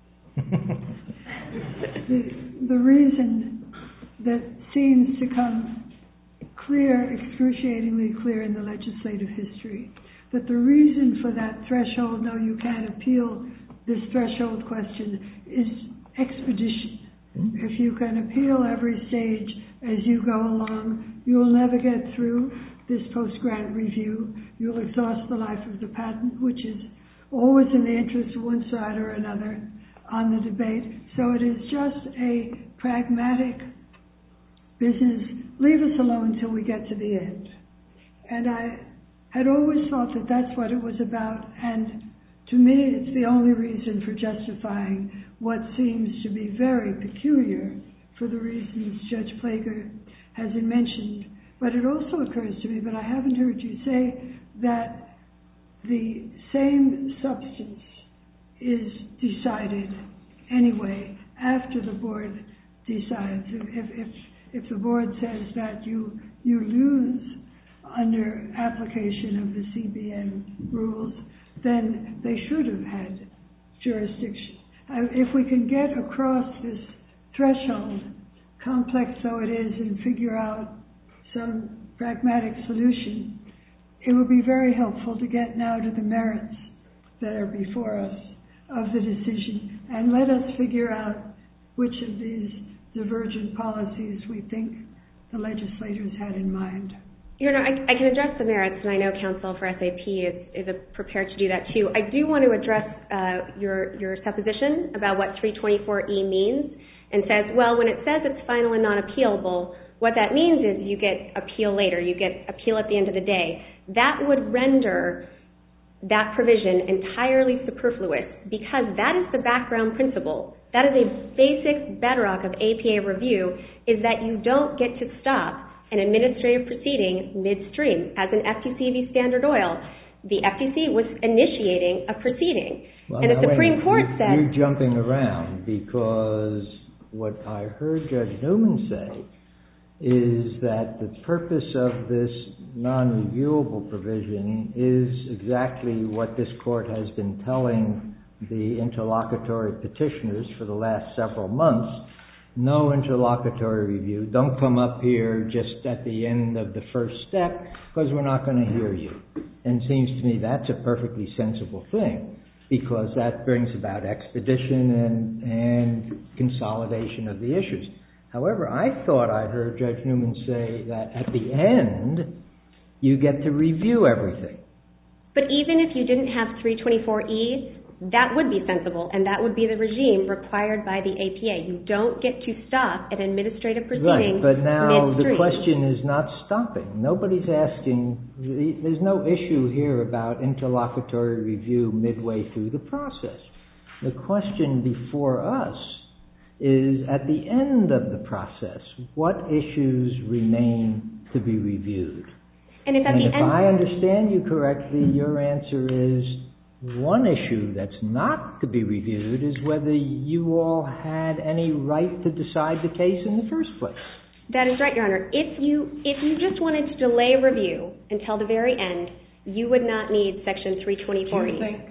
S1: The reason that seems to come clear, excruciatingly clear in the legislative history, that the reason for that threshold, no, you can't appeal this threshold question, is expedition. If you can appeal every stage as you go along, you'll never get through this post-grant review. You'll exhaust the life of the patent, which is always in the interest of one side or another on the debate. So it is just a pragmatic business. Leave us alone until we get to the end. And I had always thought that that's what it was about. And to me, it's the only reason for justifying what seems to be very peculiar for the reasons Judge Plager has mentioned. But it also occurs to me, but I haven't heard you say, that the same substance is decided anyway after the board decides. If the board says that you lose under application of the CBN rules, then they should have had jurisdiction. If we can get across this threshold, complex though it is, and figure out some pragmatic solution, it would be very helpful to get now to the merits that are before us of the decision, and let us figure out which of these divergent policies we think the legislators had in mind.
S6: Your Honor, I can address the merits, and I know counsel for SAP is prepared to do that too. I do want to address your supposition about what 324E means, and says, well, when it says it's final and non-appealable, what that means is you get appeal later, you get appeal at the end of the day. That would render that provision entirely superfluous, because that is the background principle. That is a basic bedrock of APA review, is that you don't get to stop an administrative proceeding midstream. As in FTC v. Standard Oil, the FTC was initiating a proceeding.
S2: Well,
S6: and the Supreme Court said...
S2: You're jumping around, because what I heard Judge Newman say is that the purpose of this non-reviewable provision is exactly what this court has been telling the interlocutory petitioners for the last several months. No interlocutory review. Don't come up here just at the end of the first step, because we're not going to hear you. And it seems to me that's a perfectly sensible thing, because that brings about expedition and consolidation of the issues. However, I thought I heard Judge Newman say that at the end, you get to review everything.
S6: But even if you didn't have 324E, that would be sensible, and that would be the regime required by the APA. You don't get to stop an administrative proceeding
S2: right, but now
S6: midstream.
S2: The question is not stopping. Nobody's asking, there's no issue here about interlocutory review midway through the process. The question before us is, at the end of the process, what issues remain to be reviewed?
S6: And if
S2: I understand you correctly, your answer is one issue that's not to be reviewed is whether you all had any right to decide the case in the first place.
S6: That is right, Your Honor. If you just wanted to delay review until the very end, you would not need Section 324E.
S5: Do you think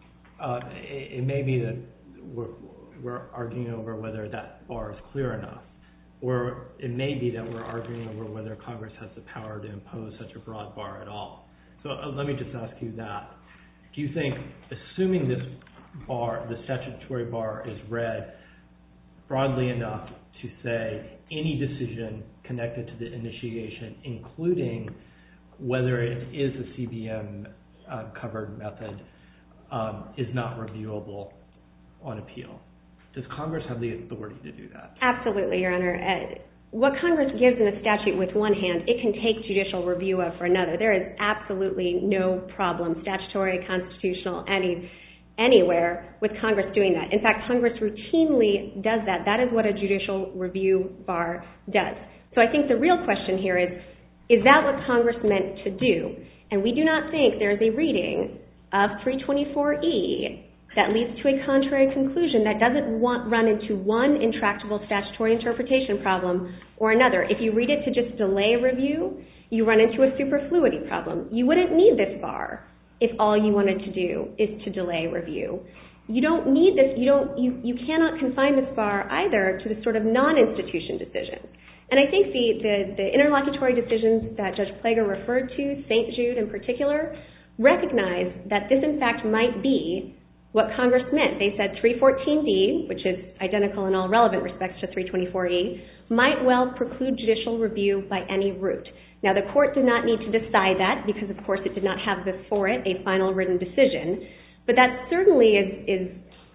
S5: it may be that we're arguing over whether that bar is clear enough, or it may be that we're arguing over whether Congress has the power to impose such a broad bar at all? So let me just ask you that. Do you think, assuming this bar, the statutory bar, is read broadly enough to say any decision connected to the initiation, including whether it is a CBM-covered method, is not reviewable on appeal? Does Congress have the authority to do that?
S6: Absolutely, Your Honor. What Congress gives in a statute with one hand, it can take judicial review of for another. There is absolutely no problem, statutory, constitutional, anywhere, with Congress doing that. In fact, Congress routinely does that. That is what a judicial review bar does. So I think the real question here is that what Congress meant to do? And we do not think there is a reading of 324E that leads to a contrary conclusion that doesn't run into one intractable statutory interpretation problem or another. If you read it to just delay review, you run into a superfluity problem. You wouldn't need this bar if all you wanted to do is to delay review. You don't need this. You cannot confine this bar either to the sort of non-institution decision. And I think the interlocutory decisions that Judge Plager referred to, St. Jude in particular, recognize that this in fact might be what Congress meant. They said 314D, which is identical in all relevant respects to 324E, might well preclude judicial review by any route. Now, the court did not need to decide that because, of course, it did not have before it a final written decision. But that certainly is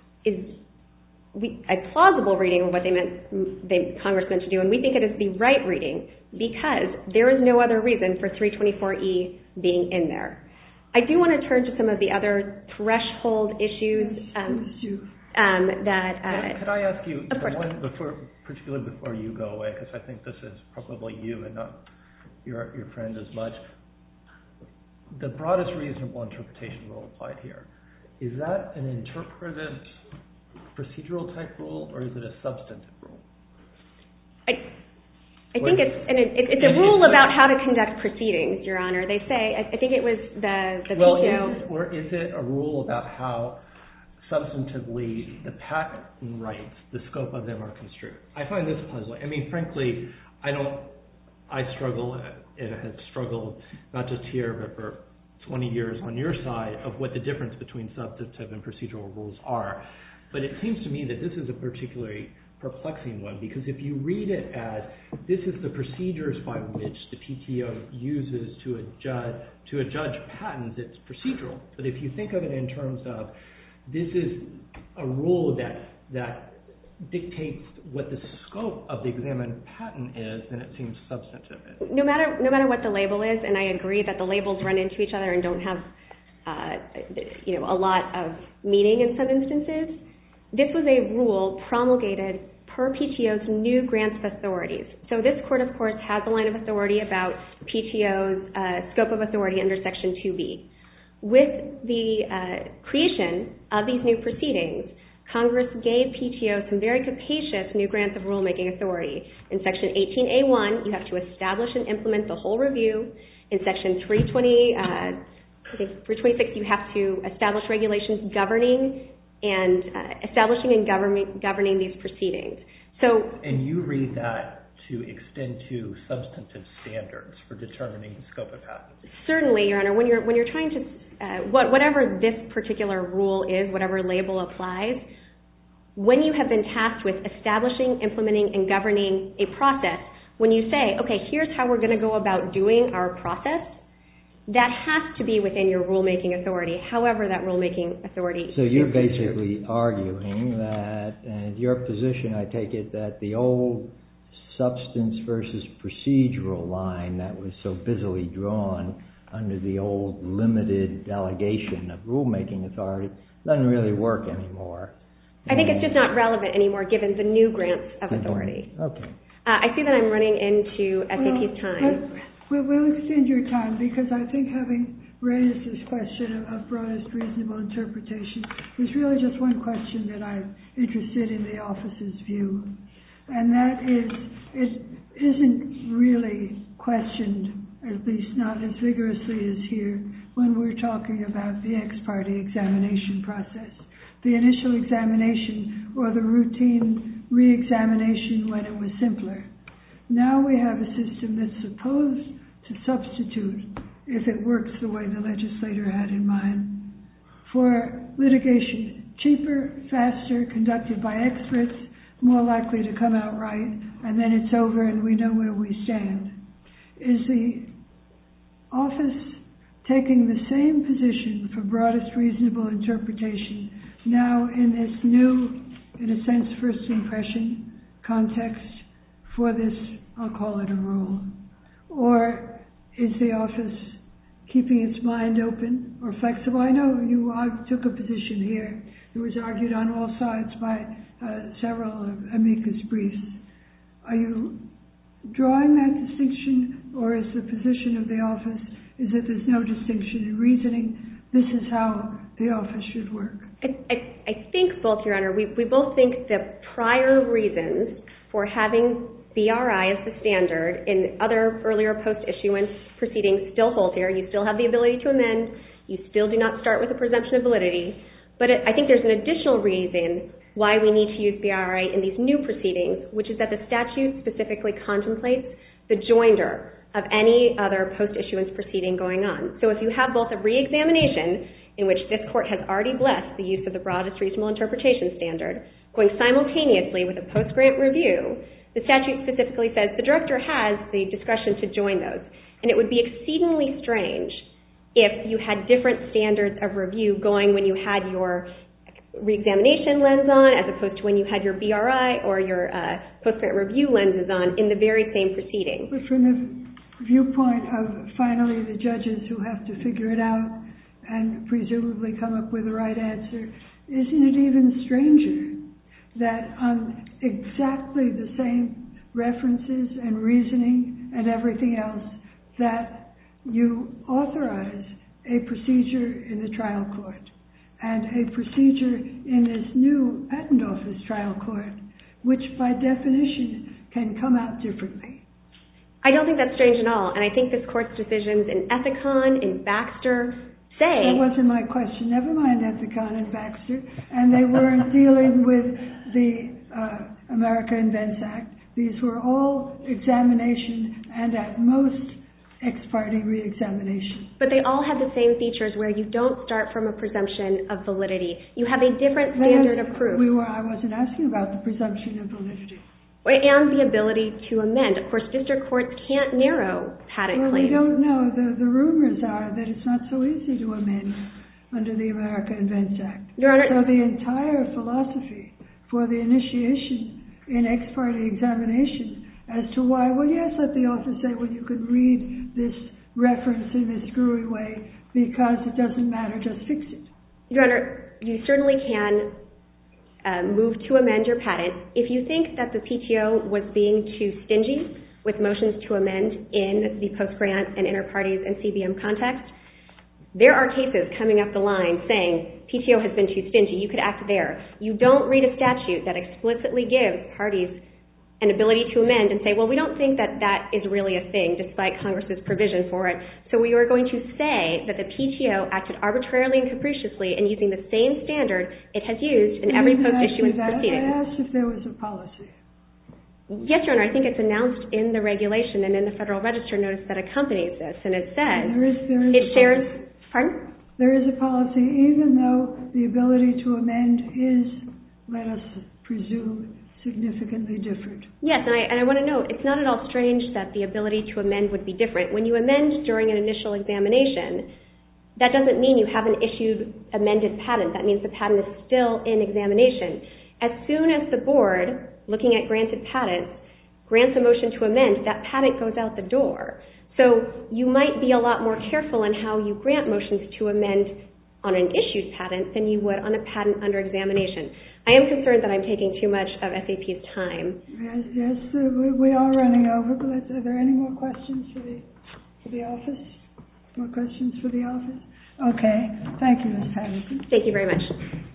S6: a plausible reading of what Congress meant to do, and we think it is the right reading because there is no other reason for 324E being in there. I do want to turn to some of the other threshold issues that...
S5: Could I ask you, particularly before you go away, because I think this is probably you and not your friend as much, the broadest reasonable interpretation rule applied here, is that an interpretive procedural type rule or is it a substantive rule?
S6: I think it's a rule about how to conduct proceedings, Your Honor. They say, I think it was the PTO...
S5: Or is it a rule about how substantively the patent rights, the scope of them are construed? I find this puzzling. I mean, frankly, I struggle and have struggled not just here but for 20 years on your side of what the difference between substantive and procedural rules are. But it seems to me that this is a particularly perplexing one because if you read it as this is the procedures by which the PTO uses to adjudge patents, it's procedural. But if you think of it in terms of this is a rule that dictates what the scope of the examined patent is, then it seems substantive.
S6: No matter what the label is, and I agree that the labels run into each other and don't have a lot of meaning in some instances, this was a rule promulgated per PTO's new grants of authorities. So this court, of course, has a line of authority about PTO's scope of authority under Section 2B. With the creation of these new proceedings, Congress gave PTO some very capacious new grants of rulemaking authority. In Section 18A1, you have to establish and implement the whole review. In Section 326, you have to establish regulations governing and establishing and governing these proceedings.
S5: And you read that to extend to substantive standards for determining the scope of patents? Certainly,
S6: Your Honor. When you're trying to, whatever this particular rule is, whatever label applies, when you have been tasked with establishing, implementing, and governing a process, when you say, okay, here's how we're going to go about doing our process, that has to be within your rulemaking authority, however that rulemaking authority is.
S2: So you're basically arguing that, your position, I take it, that the old substance versus procedural line that was so busily drawn under the old limited delegation of rulemaking authority doesn't really work anymore.
S6: I think it's just not relevant anymore given the new grants of authority.
S2: Okay.
S6: I see that I'm running into SAP's time.
S1: We'll extend your time because I think having raised this question of broadest reasonable interpretation, there's really just one question that I'm interested in the office's view, and that is it isn't really questioned, at least not as vigorously as here, when we're talking about the ex parte examination process, the initial examination or the routine re-examination when it was simpler. Now we have a system that's supposed to substitute, if it works the way the legislator had in mind, for litigation cheaper, faster, conducted by experts, more likely to come out right, and then it's over and we know where we stand. Is the office taking the same position for broadest reasonable interpretation now in this new, in a sense, first impression context for this, I'll call it a rule? Or is the office keeping its mind open or flexible? I know you took a position here. It was argued on all sides by several amicus briefs. Are you drawing that distinction, or is the position of the office is that there's no distinction in reasoning? This is how the office should work.
S6: I think both, Your Honor. We both think the prior reasons for having BRI as the standard in other earlier post-issuance proceedings still hold here. You still have the ability to amend. You still do not start with a presumption of validity. But I think there's an additional reason why we need to use BRI in these new proceedings, which is that the statute specifically contemplates the joinder of any other post-issuance proceeding going on. So if you have both a re-examination, in which this court has already blessed the use of the broadest reasonable interpretation standard, going simultaneously with a post-grant review, the statute specifically says the director has the discretion to join those. And it would be exceedingly strange if you had different standards of review going when you had your re-examination lens on as opposed to when you had your BRI or your post-grant review lenses on in the very same proceeding.
S1: But from the viewpoint of finally the judges who have to figure it out and presumably come up with the right answer, isn't it even stranger that on exactly the same references and reasoning and everything else that you authorize a procedure in the trial court and a procedure in this new patent office trial court, which by definition can come out differently?
S6: I don't think that's strange at all, and I think this court's decisions in Ethicon, in Baxter, say...
S1: That wasn't my question. Never mind Ethicon and Baxter. And they weren't dealing with the America Invents Act. These were all examination and at most ex parte re-examination.
S6: But they all have the same features where you don't start from a presumption of validity. You have a different standard of proof.
S1: I wasn't asking about the presumption of validity.
S6: And the ability to amend. Of course, district courts can't narrow patent claims.
S1: We don't know. The rumors are that it's not so easy to amend under the America Invents Act.
S6: Your Honor,
S1: so the entire philosophy for the initiation in ex parte examination as to why, well, yes, let the office say, well, you can read this reference in a screwy way because it doesn't matter, just fix it.
S6: Your Honor, you certainly can move to amend your patent. If you think that the PTO was being too stingy with motions to amend in the post-grant and inter-parties and CBM context, there are cases coming up the line saying PTO has been too stingy. You could act there. You don't read a statute that explicitly gives parties an ability to amend and say, well, we don't think that that is really a thing despite Congress's provision for it. So we are going to say that the PTO acted arbitrarily and capriciously in using the same standard it has used in every post-issuance proceeding.
S1: I asked if there was a policy.
S6: Yes, Your Honor, I think it's announced in the regulation and in the Federal Register notice that accompanies this, and it says it shares... Pardon?
S1: There is a policy, even though the ability to amend is, let us presume, significantly different.
S6: Yes, and I want to note, it's not at all strange that the ability to amend would be different. When you amend during an initial examination, that doesn't mean you haven't issued amended patent. That means the patent is still in examination. As soon as the board, looking at granted patents, grants a motion to amend, that patent goes out the door. So you might be a lot more careful in how you grant motions to amend on an issued patent than you would on a patent under examination. I am concerned that I'm taking too much of SAP's time.
S1: Yes, we are running over, but are there any more questions for the for the office? More questions for the office? Okay. Thank you, Ms. Patterson.
S6: Thank you very much.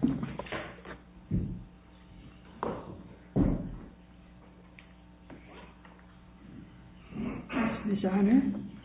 S1: Ms. Arner?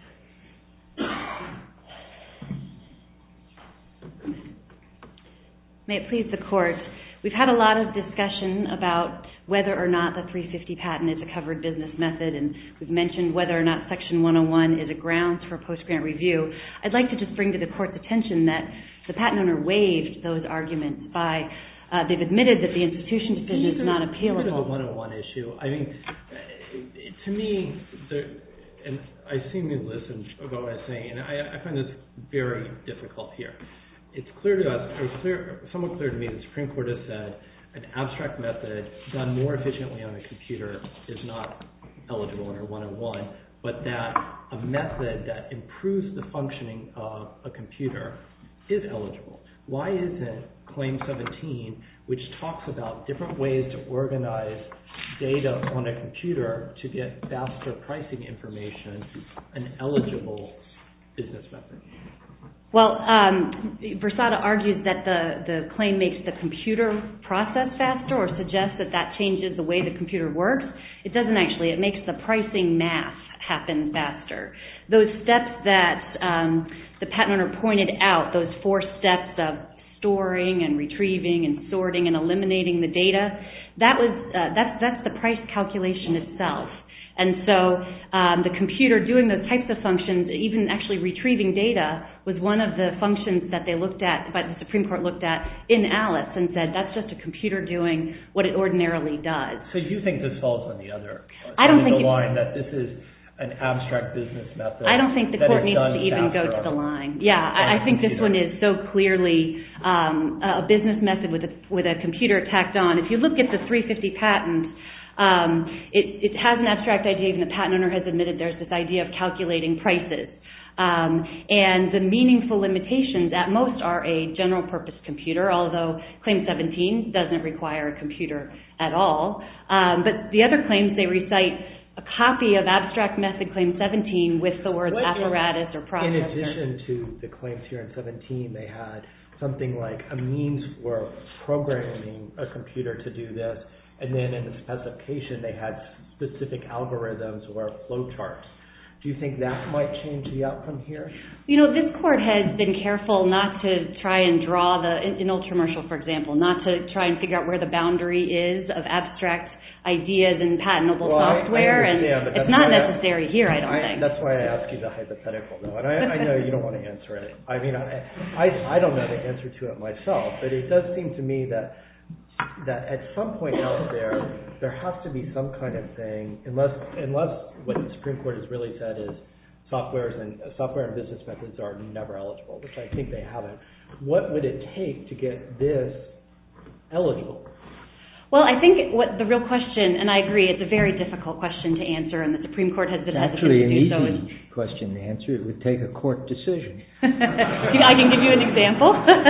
S7: May it please the Court, we've had a lot of discussion about whether or not the 350 patent is a covered business method, and we've mentioned whether or not Section 101 is a grounds for post-grant review. I'd like to just bring to the Court's attention that the patent owner waived those arguments by, they've admitted that the institution decision is not appealable.
S5: Even the 101 issue, I mean, to me, and I seem to listen to what I was saying, and I find this very difficult here. It's clear to us, or somewhat clear to me, the Supreme Court has said an abstract method done more efficiently on a computer is not eligible under 101, but that a method that improves the functioning of a computer is eligible. Why isn't Claim 17, which talks about different ways to organize data on a computer to get faster pricing information, an eligible business method?
S7: Well, Versada argues that the claim makes the computer process faster or suggests that that changes the way the computer works. It doesn't actually. It makes the pricing math happen faster. Those steps that the patent owner pointed out, those 4 steps of storing and retrieving and sorting and eliminating the data, that's the price calculation itself. And so the computer doing those types of functions, even actually retrieving data, was one of the functions that they looked at, but the Supreme Court looked at in Alice and said that's just a computer doing what it ordinarily does.
S5: So you think this falls on the other line, that this is an abstract business method?
S7: I don't think the Court needs to even go to the line. Yeah, I think this one is so clearly a business method with a computer tacked on. If you look at the 350 patent, it has an abstract idea, even the patent owner has admitted there's this idea of calculating prices. And the meaningful limitations at most are a general purpose computer, although Claim 17 doesn't require a computer at all. But the other claims, they recite a copy of abstract method Claim 17 with the words apparatus or processor.
S5: In addition to the claims here in 17, they had something like a means for programming a computer to do this. And then in the specification, they had specific algorithms or flowcharts. Do you think that might change the outcome here?
S7: You know, this Court has been careful not to try and draw in Ultramercial, for example, not to try and figure out where the boundary is of abstract ideas and patentable software. And it's not necessary here, I don't think.
S5: That's why I asked you the hypothetical, though. And I know you don't want to answer it. I mean, I don't know the answer to it myself, but it does seem to me that at some point out there has to be some kind of thing, unless what the Supreme Court has really said is software and business methods are never eligible, which I think they haven't. What would it take to get this eligible?
S7: Well, I think what the real question, and I agree, it's a very difficult question to answer, and the Supreme Court has been hesitant to do so.
S2: It's actually an easy question to answer. It would take a court decision.
S7: I can give you an example.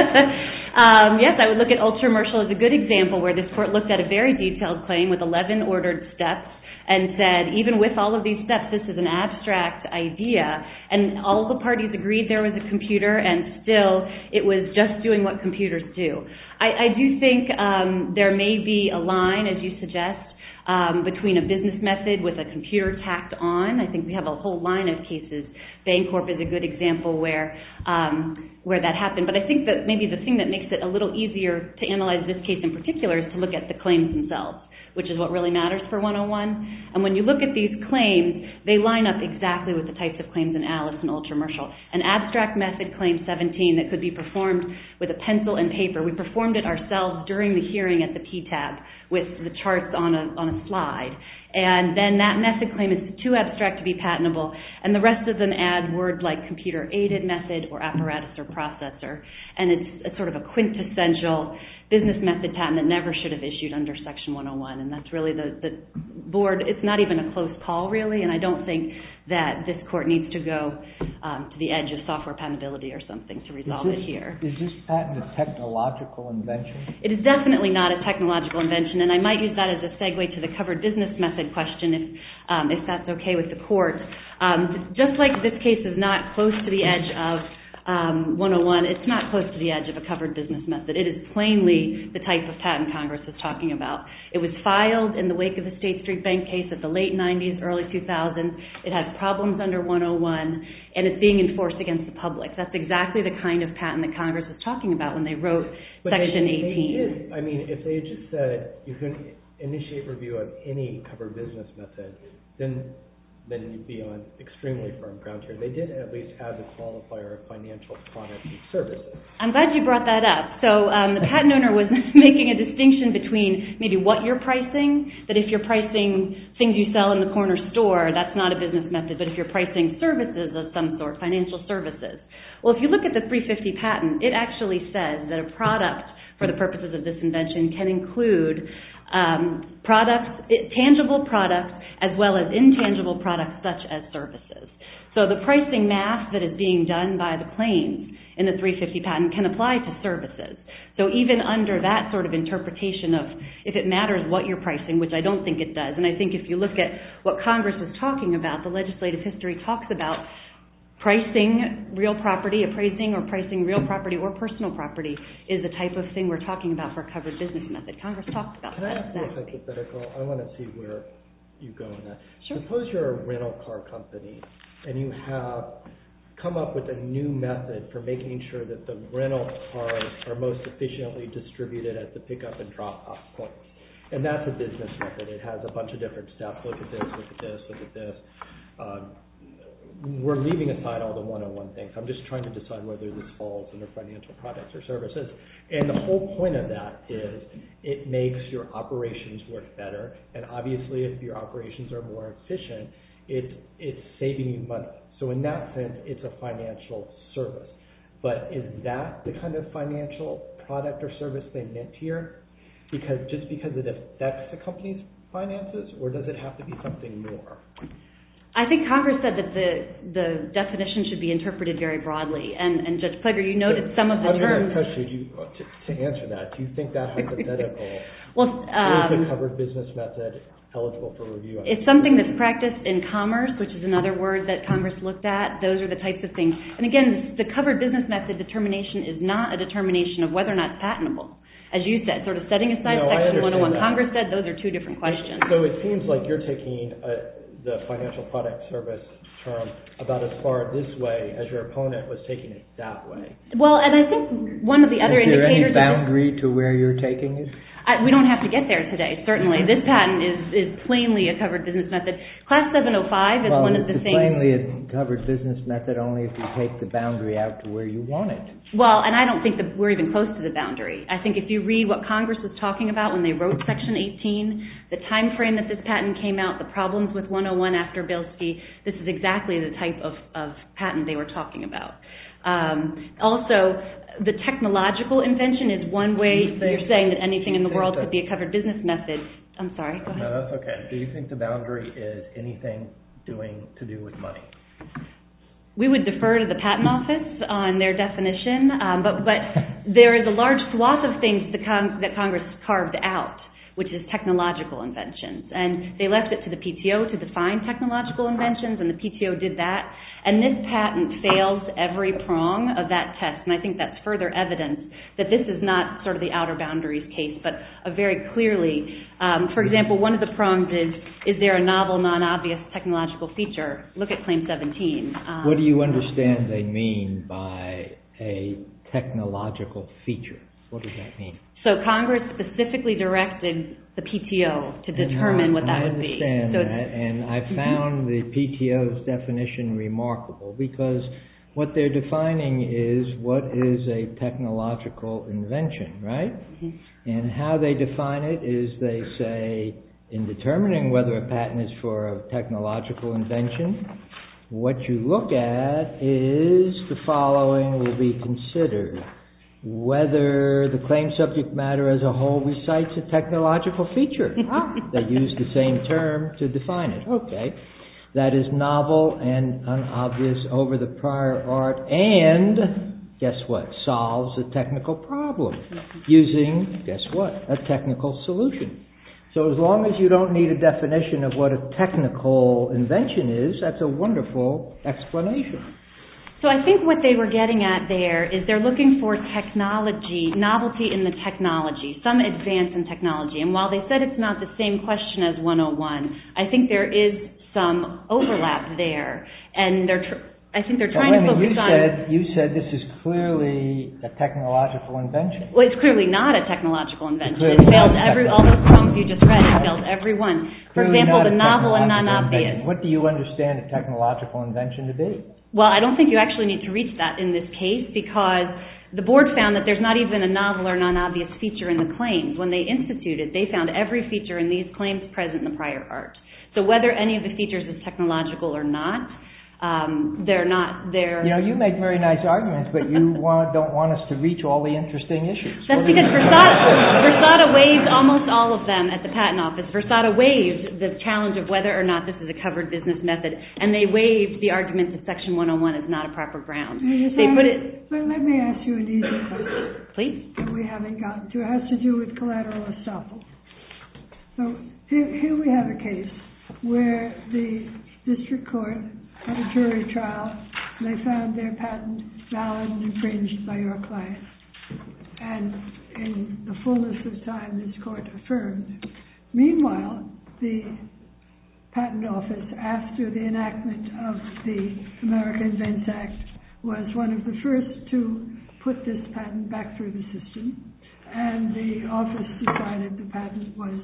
S7: Yes, I would look at Ultramercial as a good example where this Court looked at a very detailed claim with 11 ordered steps and said, even with all of these steps, this is an abstract idea. And all the parties agreed there was a computer, and still it was just doing what computers do. I do think there may be a line, as you suggest, between a business method with a computer tacked on. I think we have a whole line of cases. Bancorp is a good example where that happened. But I think that maybe the thing that makes it a little easier to analyze this case in particular is to look at the claims themselves, which is what really matters for 101. And when you look at these claims, they line up exactly with the types of claims in Alice and Ultramercial. An abstract method, Claim 17, that could be performed with a pencil and paper. We performed it ourselves during the hearing at the PTAB with the charts on a slide. And then that method claim is too abstract to be patentable, and the rest of them add words like computer-aided method or apparatus or processor. And it's sort of a quintessential business method patent that never should have issued under Section 101. And that's really the board, it's not even a close call, really, and I don't think that this court needs to go to the edge of software patentability or something to resolve it here.
S2: Is this patent a technological invention?
S7: It is definitely not a technological invention, and I might use that as a segue to the covered business method question, if that's okay with the court. Just like this case is not close to the edge of 101, it's not close to the edge of a covered business method. It is plainly the type of patent Congress is talking about. It was filed in the wake of the State Street Bank case at the late 90s, early 2000s. It has problems under 101, and it's being enforced against the public. That's exactly the kind of patent that Congress was talking about when they wrote Section 18.
S5: If they just said you can initiate review of any covered business method, then you'd be on extremely firm ground here. They did at least add the qualifier of financial products and services.
S7: I'm glad you brought that up. So the patent owner was making a distinction between maybe what you're pricing, that if you're pricing things you sell in the corner store, that's not a business method, but if you're pricing services of some sort, financial services. Well, if you look at the 350 patent, it actually says that a product, for the purposes of this invention, can include tangible products as well as intangible products such as services. So the pricing math that is being done by the claims in the 350 patent can apply to services. So even under that sort of interpretation of if it matters what you're pricing, which I don't think it does, and I think if you look at what Congress is talking about, the legislative history talks about pricing real property, appraising or pricing real property or personal property is the type of thing we're talking about for a covered business method. Congress talked about
S5: Can
S7: that.
S5: I ask you a hypothetical? I want to see where you go in that.
S7: Sure.
S5: Suppose you're a rental car company and you have come up with a new method for making sure that the rental cars are most efficiently distributed at the pickup and drop-off points. And that's a business method. It has a bunch of different steps. Look at this, look at this, look at this. We're leaving aside all the 101 things. I'm just trying to decide whether this falls under financial products or services. And the whole point of that is it makes your operations work better. And obviously, if your operations are more efficient, it's saving you money. So in that sense, it's a financial service. But is that the kind of financial product or service they meant here? Just because it affects the company's finances, or does it have to be something more?
S7: I think Congress said that the definition should be interpreted very broadly. And Judge Pleger, you noted some of the terms.
S5: I'm going to pressure you to answer that. Do you think that hypothetical is a covered business method eligible for review?
S7: It's something that's practiced in commerce, which is another word that Congress looked at. Those are the types of things. And again, the covered business method determination is not a determination of whether or not it's patentable. As you said, sort of setting aside Section 101, Congress said those are two different questions.
S5: So it seems like you're taking the financial product service term about as far this way as your opponent was taking it that way.
S7: Well, and I think one of the other indicators...
S2: Is there any boundary to where you're taking it?
S7: We don't have to get there today, certainly. This patent is plainly a covered business method. Class 705 is one of the things...
S2: Well, it's plainly a covered business method only if you take the boundary out to where you want it.
S7: Well, and I don't think that we're even close to the boundary. I think if you read what Congress was talking about when they wrote Section 18, the time frame that this patent came out, the problems with 101 after Bilski, this is exactly the type of patent they were talking about. Also, the technological invention is one way you're saying that anything in the world could be a covered business method. I'm sorry, go ahead.
S5: No, that's okay. Do you think the boundary is anything to do with money?
S7: We would defer to the Patent Office on their definition, but there is a large swath of things that Congress carved out, which is technological inventions. And they left it to the PTO to define technological inventions, and the PTO did that. And this patent fails every prong of that test, and I think that's further evidence that this is not sort of the outer boundaries case, but a very clearly, for example, one of the prongs is there a novel, non-obvious technological feature? Look at Claim 17.
S2: What do you understand they mean by a technological feature? What does that mean?
S7: So Congress specifically directed the PTO to determine what that would be.
S2: I understand that, and I found the PTO's definition remarkable because what they're defining is what is a technological invention, right? Mm-hmm. And how they define it is they say, in determining whether a patent is for a technological invention, what you look at is the following will be considered. Whether the claim subject matter as a whole recites a technological feature. They use the same term to define it. Okay. that is novel and unobvious over the prior art and, guess what, solves a technical problem using, guess what, a technical solution. So as long as you don't need a definition of what a technical invention is, that's a wonderful explanation.
S7: So I think what they were getting at there is they're looking for technology, novelty in the technology, some advance in technology. And while they said it's not the same question as 101, I think there is some overlap there. And I think they're trying to focus on...
S2: You said this is clearly a technological invention.
S7: Well, it's clearly not a technological invention. It failed all those prongs you just read. It failed every one. For example, the novel and non-obvious.
S2: What do you understand a technological invention to be?
S7: Well, I don't think you actually need to reach that in this case because the board found that there's not even a novel or non-obvious feature in the claims. When they instituted, they found every feature in these claims present in the prior art. So whether any of the features is technological or not, they're not there.
S2: You make very nice arguments, but you don't want us to reach all the interesting issues.
S7: That's because Versada waived almost all of them at the Patent Office. Versada waived the challenge of whether or not this is a covered business method, and they waived the argument that Section 101 is not a proper ground.
S1: But let me ask you an easy question.
S7: Please.
S1: That we haven't gotten to. It has to do with collateral estoppel. So here we have a case where the district court had a jury trial, and they found their patent valid and infringed by your client. And in the fullness of time, this court affirmed. Meanwhile, the Patent Office, after the enactment of the American Invents Act, was one of the first to put this patent back through the system, and the office decided the patent was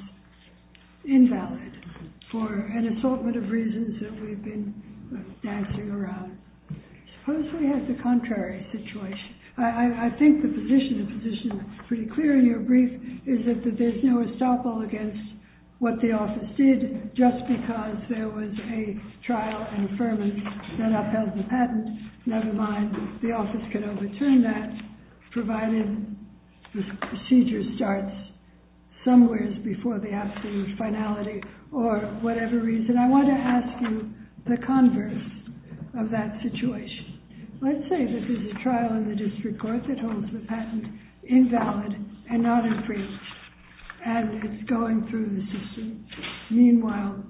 S1: invalid for an assortment of reasons that we've been dancing around. Suppose we had the contrary situation. I think the position pretty clear in your brief is that there's no estoppel against what the office did just because there was a trial and affirmance that upheld the patent. Never mind, the office can overturn that provided the procedure starts somewhere before the absolute finality or whatever reason. I want to ask you the converse of that situation. Let's say that there's a trial in the district court that holds the patent invalid and not infringed, and it's going through the system. Meanwhile,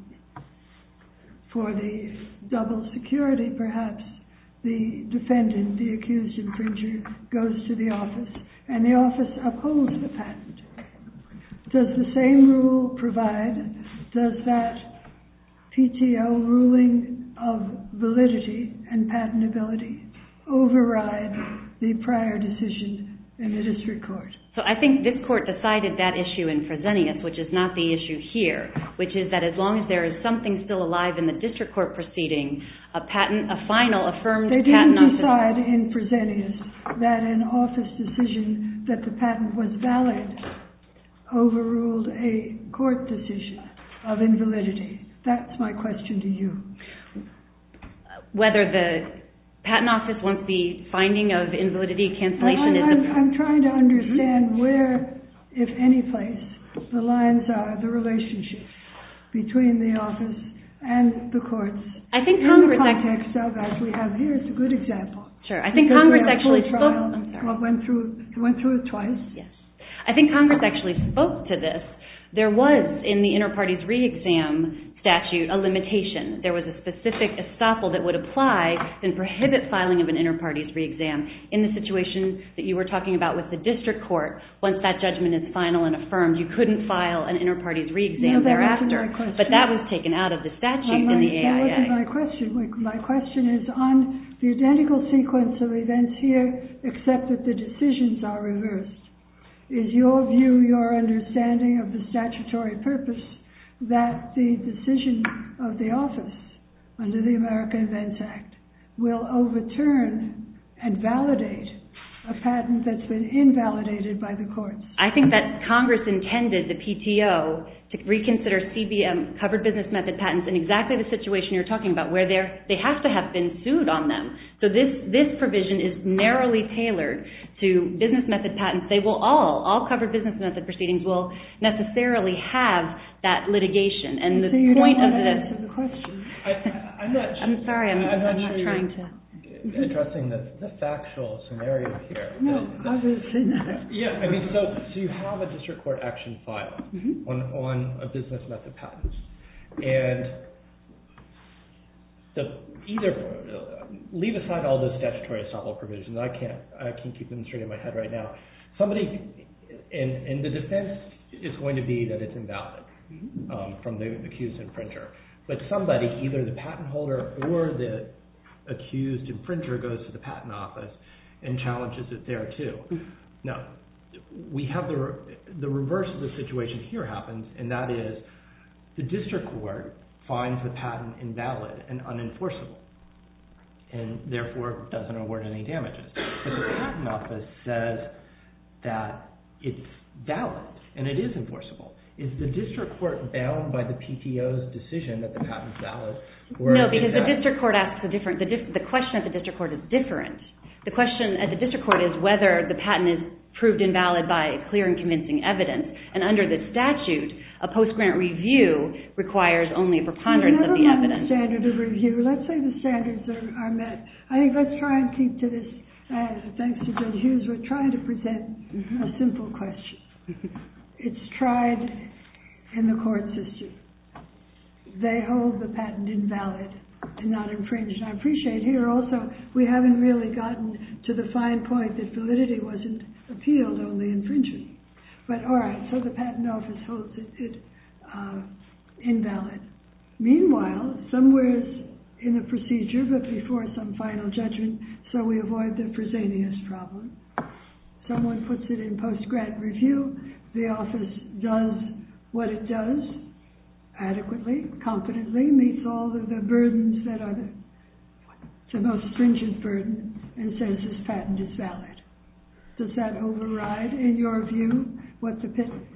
S1: for the double security, perhaps, the defendant, the accused infringer, goes to the office, and the office upholds the patent. Does the same rule provide, does that PTO ruling of validity and patentability override the prior decision in the district court?
S7: So I think this court decided that issue in Fresenius, which is not the issue here, which is that as long as there is something still alive in the district court proceeding, a final affirmed patent office... They didn't decide in
S1: Fresenius that an office decision that the patent was valid overruled a court decision of invalidity. That's my question to you. Whether the
S7: Patent Office wants the finding of invalidity cancellation
S1: I'm trying to understand where, if any place, the lines are, the relationship between the office and the courts.
S7: I think Congress...
S1: In the context of, as we have here, it's a good example.
S7: Sure. I think Congress actually
S1: spoke... went through it twice.
S7: Yes. I think Congress actually spoke to this. There was, in the inter-parties re-exam statute, a limitation. There was a specific estoppel that would apply and prohibit filing of an inter-parties re-exam in the situation that you were talking about with the district court. Once that judgment is final and affirmed, you couldn't file an inter-parties re-exam thereafter. But that was taken out of the statute in the AIA.
S1: That wasn't my question. My question is on the identical sequence of events here, except that the decisions are reversed. Is your view, your understanding of the statutory purpose that the decision of the office under the American Invents Act will overturn and validate a patent that's been invalidated by the courts?
S7: I think that Congress intended the PTO to reconsider CBM, covered business method patents, in exactly the situation you're talking about, where they have to have been sued on them. So this provision is narrowly tailored to business method patents. They will all covered business method proceedings will necessarily have that litigation. And the point of this...
S1: The question.
S7: I'm sorry, I'm not trying to...
S5: Addressing the factual scenario here.
S1: No, obviously not.
S5: Yeah, I mean, so you have a district court action filed on a business method patent, and leave aside all the statutory estoppel provisions. I can't keep them straight in my head right now. Somebody, and the defense is going to be that it's invalid from the accused infringer, but somebody, either the patent holder or the accused infringer, goes to the patent office and challenges it there too. Now, we have the reverse of the situation here happens, and that is the district court finds the patent invalid and unenforceable, and therefore doesn't award any damages. But the patent office says that it's valid and it is enforceable. Is the district court bound by the PTO's decision that the patent's valid?
S7: No, because the district court asks the question at the district court is different. The question at the district court is whether the patent is proved invalid by clear and convincing evidence. And under the statute, a post-grant review requires only a preponderance of the evidence.
S1: The standard of review. Let's say the standards are met. I think let's try and keep to this. Thanks to Judge Hughes, we're trying to present a simple question. It's tried in the court system. They hold the patent invalid and not infringed. I appreciate here also we haven't really gotten to the fine point that validity wasn't appealed, only infringement. But all right, so the patent office holds it invalid. Meanwhile, somewhere in the procedure, but before some final judgment, so we avoid the Fresenius problem, someone puts it in post-grant review. The office does what it does adequately, competently, meets all of the burdens that are the most stringent burden, and says this patent is valid. Does that override, in your view, what the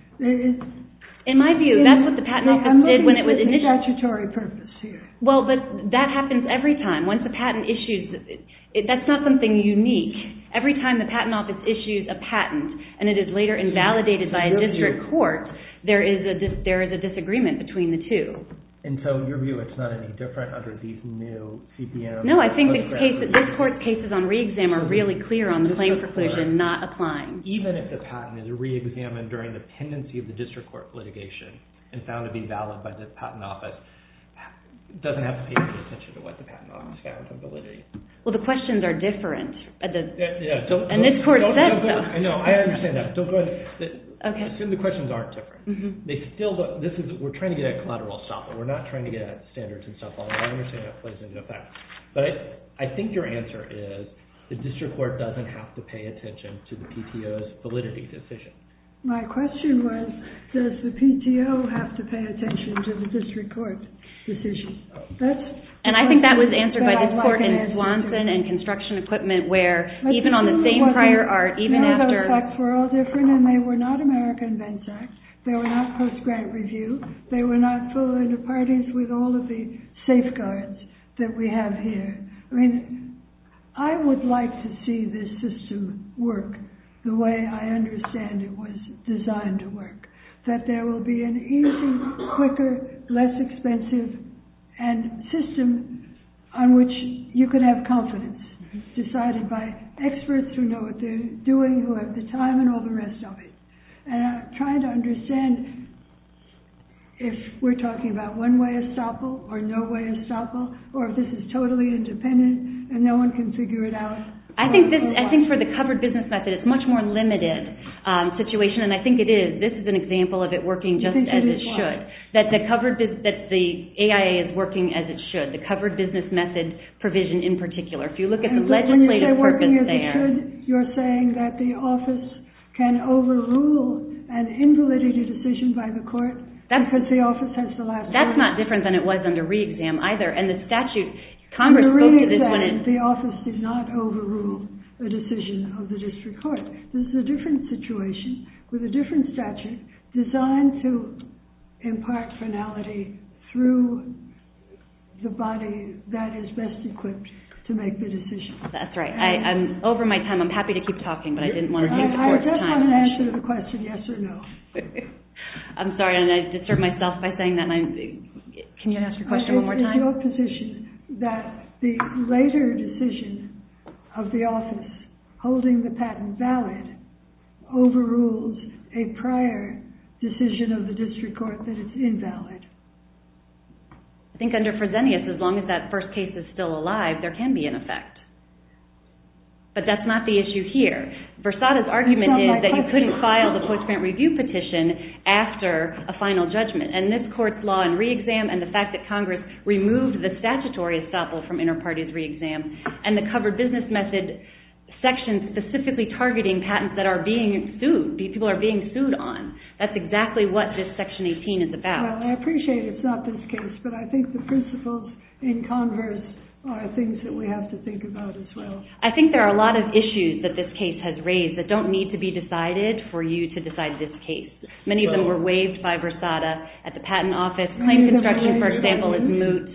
S7: In my view, that's what the patent office did when it was initially...
S1: I'm looking for the statutory purpose here.
S7: Well, but that happens every time. Once a patent issues, that's not something unique. Every time the patent office issues a patent and it is later invalidated by a district court, there is a disagreement between the two.
S5: And so, in your view, it's not any different under these new CPM...
S7: No, I think this court's cases on re-exam are really clear on the claim preclusion not applying.
S5: Even if the patent is re-examined during the pendency of the district court litigation and found to be valid by the patent office, it doesn't have to pay any attention to what the patent office found on validity.
S7: Well, the questions are different. And
S5: this
S7: court said so.
S5: I know, I understand that. Don't go ahead.
S7: Okay.
S5: Assume the questions aren't different.
S7: Mm-hmm.
S5: They still don't, we're trying to get at collateral estoppel. We're not trying to get at standards and stuff. I understand that plays into effect. But I think your answer is the district court doesn't have to pay attention to the PTO's validity decision.
S1: My question was, does the PTO have to pay attention to the district court decision?
S7: And I think that was answered by this court in Swanson and construction equipment, where even on the same prior art, even after...
S1: Those facts were all different, and they were not American Invents Act. They were not post-grant review. They were not full inter parties with all of the safeguards that we have here. I mean, I would like to see this system work the way I understand it was designed to work. That there will be an easy, quicker, less expensive and system on which you can have confidence, decided by experts who know what they're doing, who have the time and all the rest of it. And I'm trying to understand if we're talking about one-way estoppel or no-way estoppel, or if this is totally independent and no one can figure it out.
S7: I think for the covered business method, it's much more limited situation, and I think it is. This is an example of it working just as it should. That the AIA is working as it should. The covered business method provision in particular. If you look at the legislative purpose there,
S1: you're saying that the office can overrule an invalidity decision by the court because the office has the last word.
S7: That's not different than it was under re-exam either. And the statute, Congress spoke to this when it...
S1: The office did not overrule a decision of the district court. This is a different situation with a different statute designed to impart finality through the body that is best equipped to make the decision.
S7: That's right. I'm over my time. I'm happy to keep talking, but I didn't want to take the court's time.
S1: I just want an answer to the question, yes or no.
S7: I'm sorry, and I disturbed myself by saying that. Can you ask your question one more time?
S1: Is your position that the later decision of the office holding the patent valid overrules a prior decision of the district court that it's invalid?
S7: I think under Fresenius, as long as that first case is still alive, there can be an effect. But that's not the issue here. Versada's argument is that you couldn't file the post-grant review petition after a final judgment. And this court's law in re-exam and the fact that Congress removed the statutory estoppel from inter-parties re-exam and the covered business method section specifically targeting patents that are being sued, people are being sued on. That's exactly what this Section 18 is about.
S1: Well, I appreciate it's not this case, but I think the principles in Converse are things that we have to think about as well.
S7: I think there are a lot of issues that this case has raised that don't need to be decided for you to decide this case. Many of them were waived by Versada at the Patent Office. Claim construction, for example, is moot.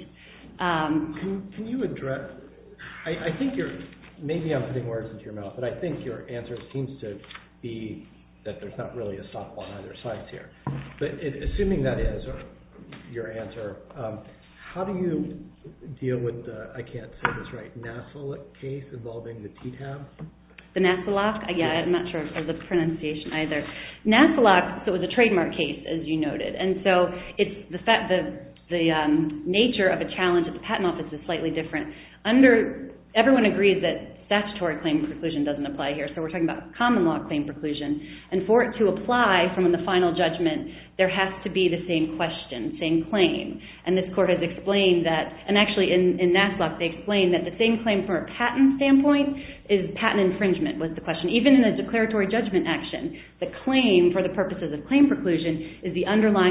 S5: Can you address, I think maybe I'm putting words into your mouth, but I think your answer seems to be that there's not really a stop on either side here. But assuming that is your answer, how do you deal with the, I can't say this right, Nassalock case involving the TTAB?
S7: The Nassalock? Yeah, I'm not sure of the pronunciation either. Nassalock, so it was a trademark case, as you noted. And so it's the fact the nature of a challenge at the Patent Office is slightly different. Everyone agrees that statutory claim preclusion doesn't apply here, so we're talking about common law claim preclusion. And for it to apply from the final judgment, there has to be the same question, same claim. And this court has explained that, and actually in Nassalock they explained that the same claim from a patent standpoint is patent infringement was the question. Even in a declaratory judgment action, the claim for the purposes of claim preclusion is the underlying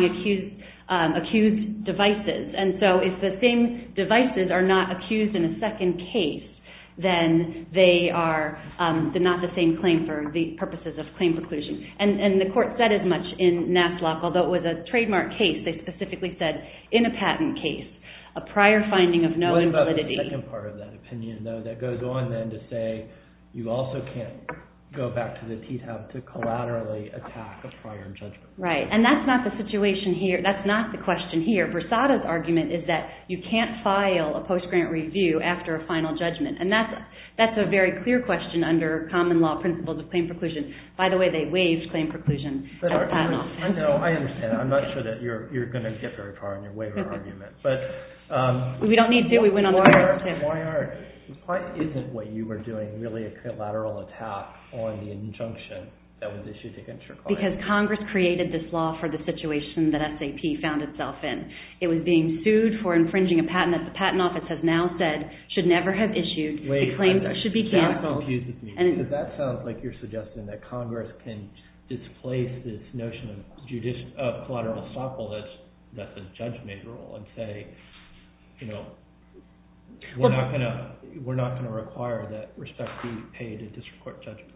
S7: accused devices. And so if the same devices are not accused in a second case, then they are not the same claim for the purposes of claim preclusion. And the court said as much in Nassalock, although it was a trademark case, they specifically said in a patent case, a prior finding of no invalidity.
S5: What about the second part of that opinion, though, that goes on then to say you also can't go back to the TTAB to collaterally attack a prior judgment?
S7: Right, and that's not the situation here. That's not the question here. Versada's argument is that you can't file a post-grant review after a final judgment, and that's a very clear question under common law principles of claim preclusion. By the way, they waived claim preclusion at the Patent Office.
S5: I know, I understand. I'm not sure that you're going to get very far in your waiver argument, but
S7: we don't need to. We went on the merits too.
S5: Why isn't what you were doing really a collateral attack on the injunction that was issued against your client?
S7: Because Congress created this law for the situation that SAP found itself in. It was being sued for infringing a patent that the Patent Office has now said should never have issued. The claims should be canceled.
S5: That confuses me, because that sounds like you're suggesting that Congress can displace this notion of collateral estoppel that's a judge-made rule and say, you know, we're not going to require that respect be paid to district court judgments.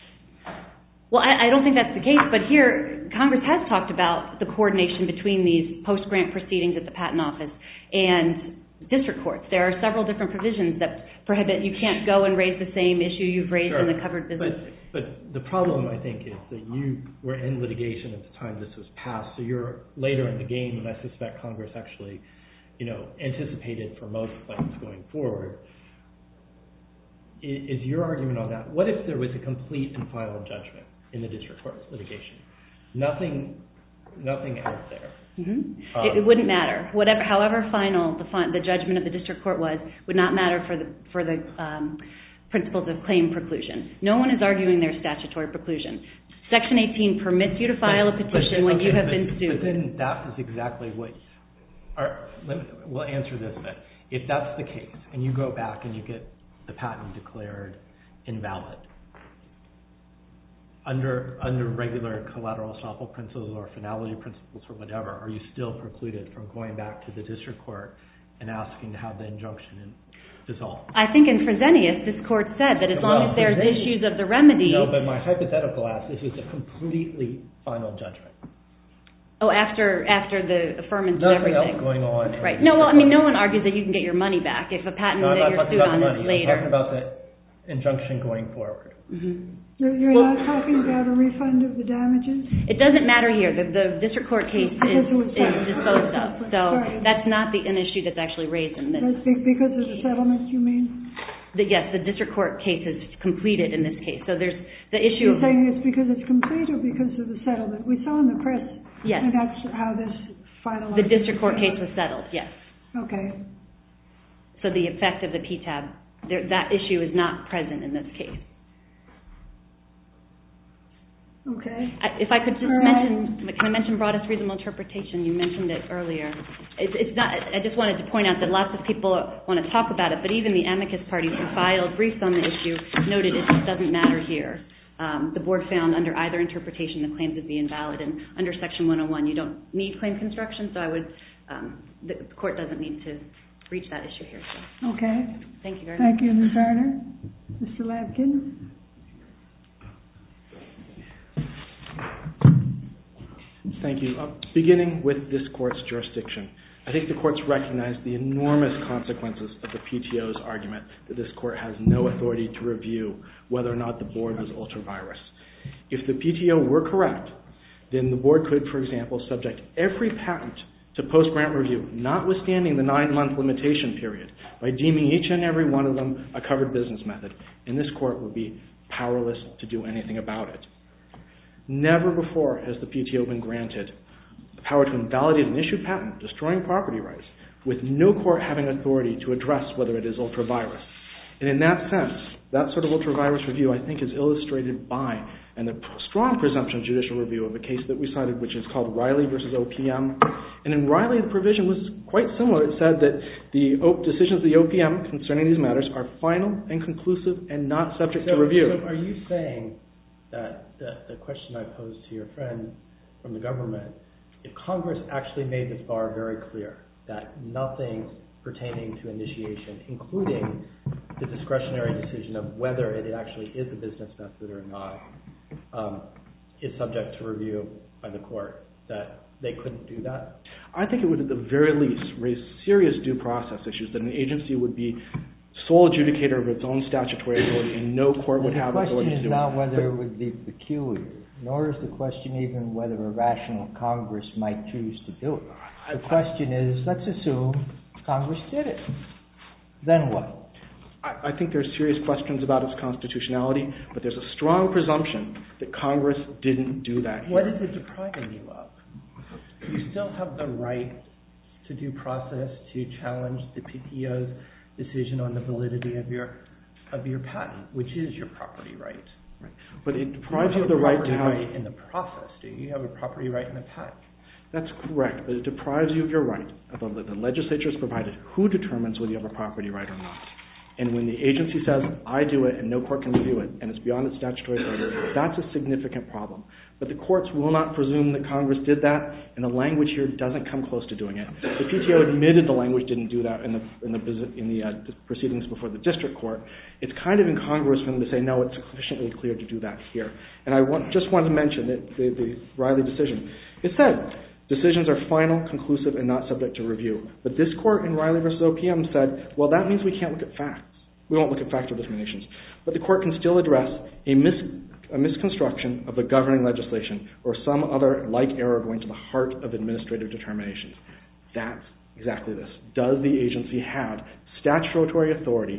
S7: Well, I don't think that's the case, but here Congress has talked about the coordination between these post-grant proceedings at the Patent Office and district courts. There are several different provisions that prohibit, you can't go and raise the same issue you've raised in the covered business.
S5: But the problem, I think, is that you were in litigation at the time this was passed, so you're later in the game, and I suspect Congress actually, you know, anticipated for most claims going forward. Is your argument on that? What if there was a complete and final judgment in the district court's litigation? Nothing out there.
S7: Mm-hmm. It wouldn't matter. However final the judgment of the district court was, would not matter for the principles of claim preclusion. No one is arguing their statutory preclusion. Section 18 permits you to file a petition when you have been sued.
S5: But then that is exactly what... We'll answer this then. If that's the case, and you go back and you get the patent declared invalid, under regular collateral estoppel principles or finality principles or whatever, are you still precluded from going back to the district court and asking to have the injunction dissolved.
S7: I think in Fresenius, this court said that as long as there's issues of the remedy...
S5: No, but my hypothetical asked, this was a completely final judgment.
S7: Oh, after the affirmance and everything.
S5: Nothing else going on.
S7: Right. No, well, I mean, no one argues that you can get your money back if a patent that you're sued on is later.
S5: I'm talking about the injunction going forward.
S7: Mm-hmm.
S1: You're not talking about a refund of the damages?
S7: It doesn't matter here. The district court case is disposed of. So that's not an issue that's actually raised in this.
S1: That's because of the settlement, you mean?
S7: Yes, the district court case is completed in this case. So there's the issue
S1: You're saying it's because it's complete or because of the settlement? We saw in the press.
S7: Yes.
S1: And that's how this finalized.
S7: The district court case was settled, yes.
S1: Okay.
S7: So the effect of the PTAB, that issue is not present in this case.
S1: Okay.
S7: If I could just mention, can I mention broadest reasonable interpretation? You mentioned it earlier. It's not. I just wanted to point out that lots of people want to talk about it, but even the amicus parties who filed briefs on the issue noted it just doesn't matter here. The board found under either interpretation the claims would be invalid, and under Section 101 you don't need claim construction, so the court doesn't need to reach that issue here. So.
S1: Okay.
S7: Thank you very much.
S1: Thank you, Ms. Arner. Mr. Labkin.
S4: Thank you. Beginning with this court's jurisdiction, I think the court's recognized the enormous consequences of the PTO's argument that this court has no authority to review whether or not the board was ultra-virus. If the PTO were correct, then the board could, for example, subject every patent to post-grant review, notwithstanding the 9-month limitation period, by deeming each and every one of them a covered business method, and this court would be powerless to do anything about it. Never before has the PTO been granted the power to invalidate an issued patent, destroying property rights, with no court having authority to address whether it is ultra-virus. And in that sense, that sort of ultra-virus review, I think, is illustrated by and the strong presumption of judicial review of a case that we cited, which is called Riley versus OPM. And in Riley, the provision was quite similar. It said that the decisions of the OPM concerning these matters are final and conclusive and not subject to review.
S5: So are you saying that the question I posed to your friend from the government, if Congress actually made this bar very clear, that nothing pertaining to initiation, including the discretionary decision of whether it actually is a business method or not, is subject to review by the court, that they couldn't do that?
S4: I think it would at the very least raise serious due process issues, that an agency would be sole adjudicator of its own statutory authority and no court would have authority to do it.
S2: The question is not whether it would be peculiar, nor is the question even whether a rational Congress might choose to do it. The question is, let's assume Congress did it. Then what?
S4: I think there's serious questions about its constitutionality, but there's a strong presumption that Congress didn't do that here.
S5: What is it depriving you of? You still have the right to due process to challenge the PTO's decision on the validity of your patent, which is your property right.
S4: Right. But it deprives you of the right to have...
S5: right in the process, do you? You have a property right in the patent.
S4: That's correct, but it deprives you of your right. The legislature has provided who determines whether you have a property right or not. And when the agency says, I do it and no court can review it, and it's beyond its statutory authority, that's a significant problem. But the courts will not presume that Congress did that, and the language here doesn't come close to doing it. The PTO admitted the language didn't do that in the proceedings before the district court. It's kind of incongruous for them to say, no, it's sufficiently clear to do that here. And I just want to mention that the Riley decision. It said, decisions are final, conclusive, and not subject to review. But this court in Riley versus OPM said, well, that means we can't look at facts. We won't look at factual determinations. But the court can still address a misconstruction of the governing legislation or some other like error going to the heart of administrative determinations. That's exactly this. Does the agency have statutory authority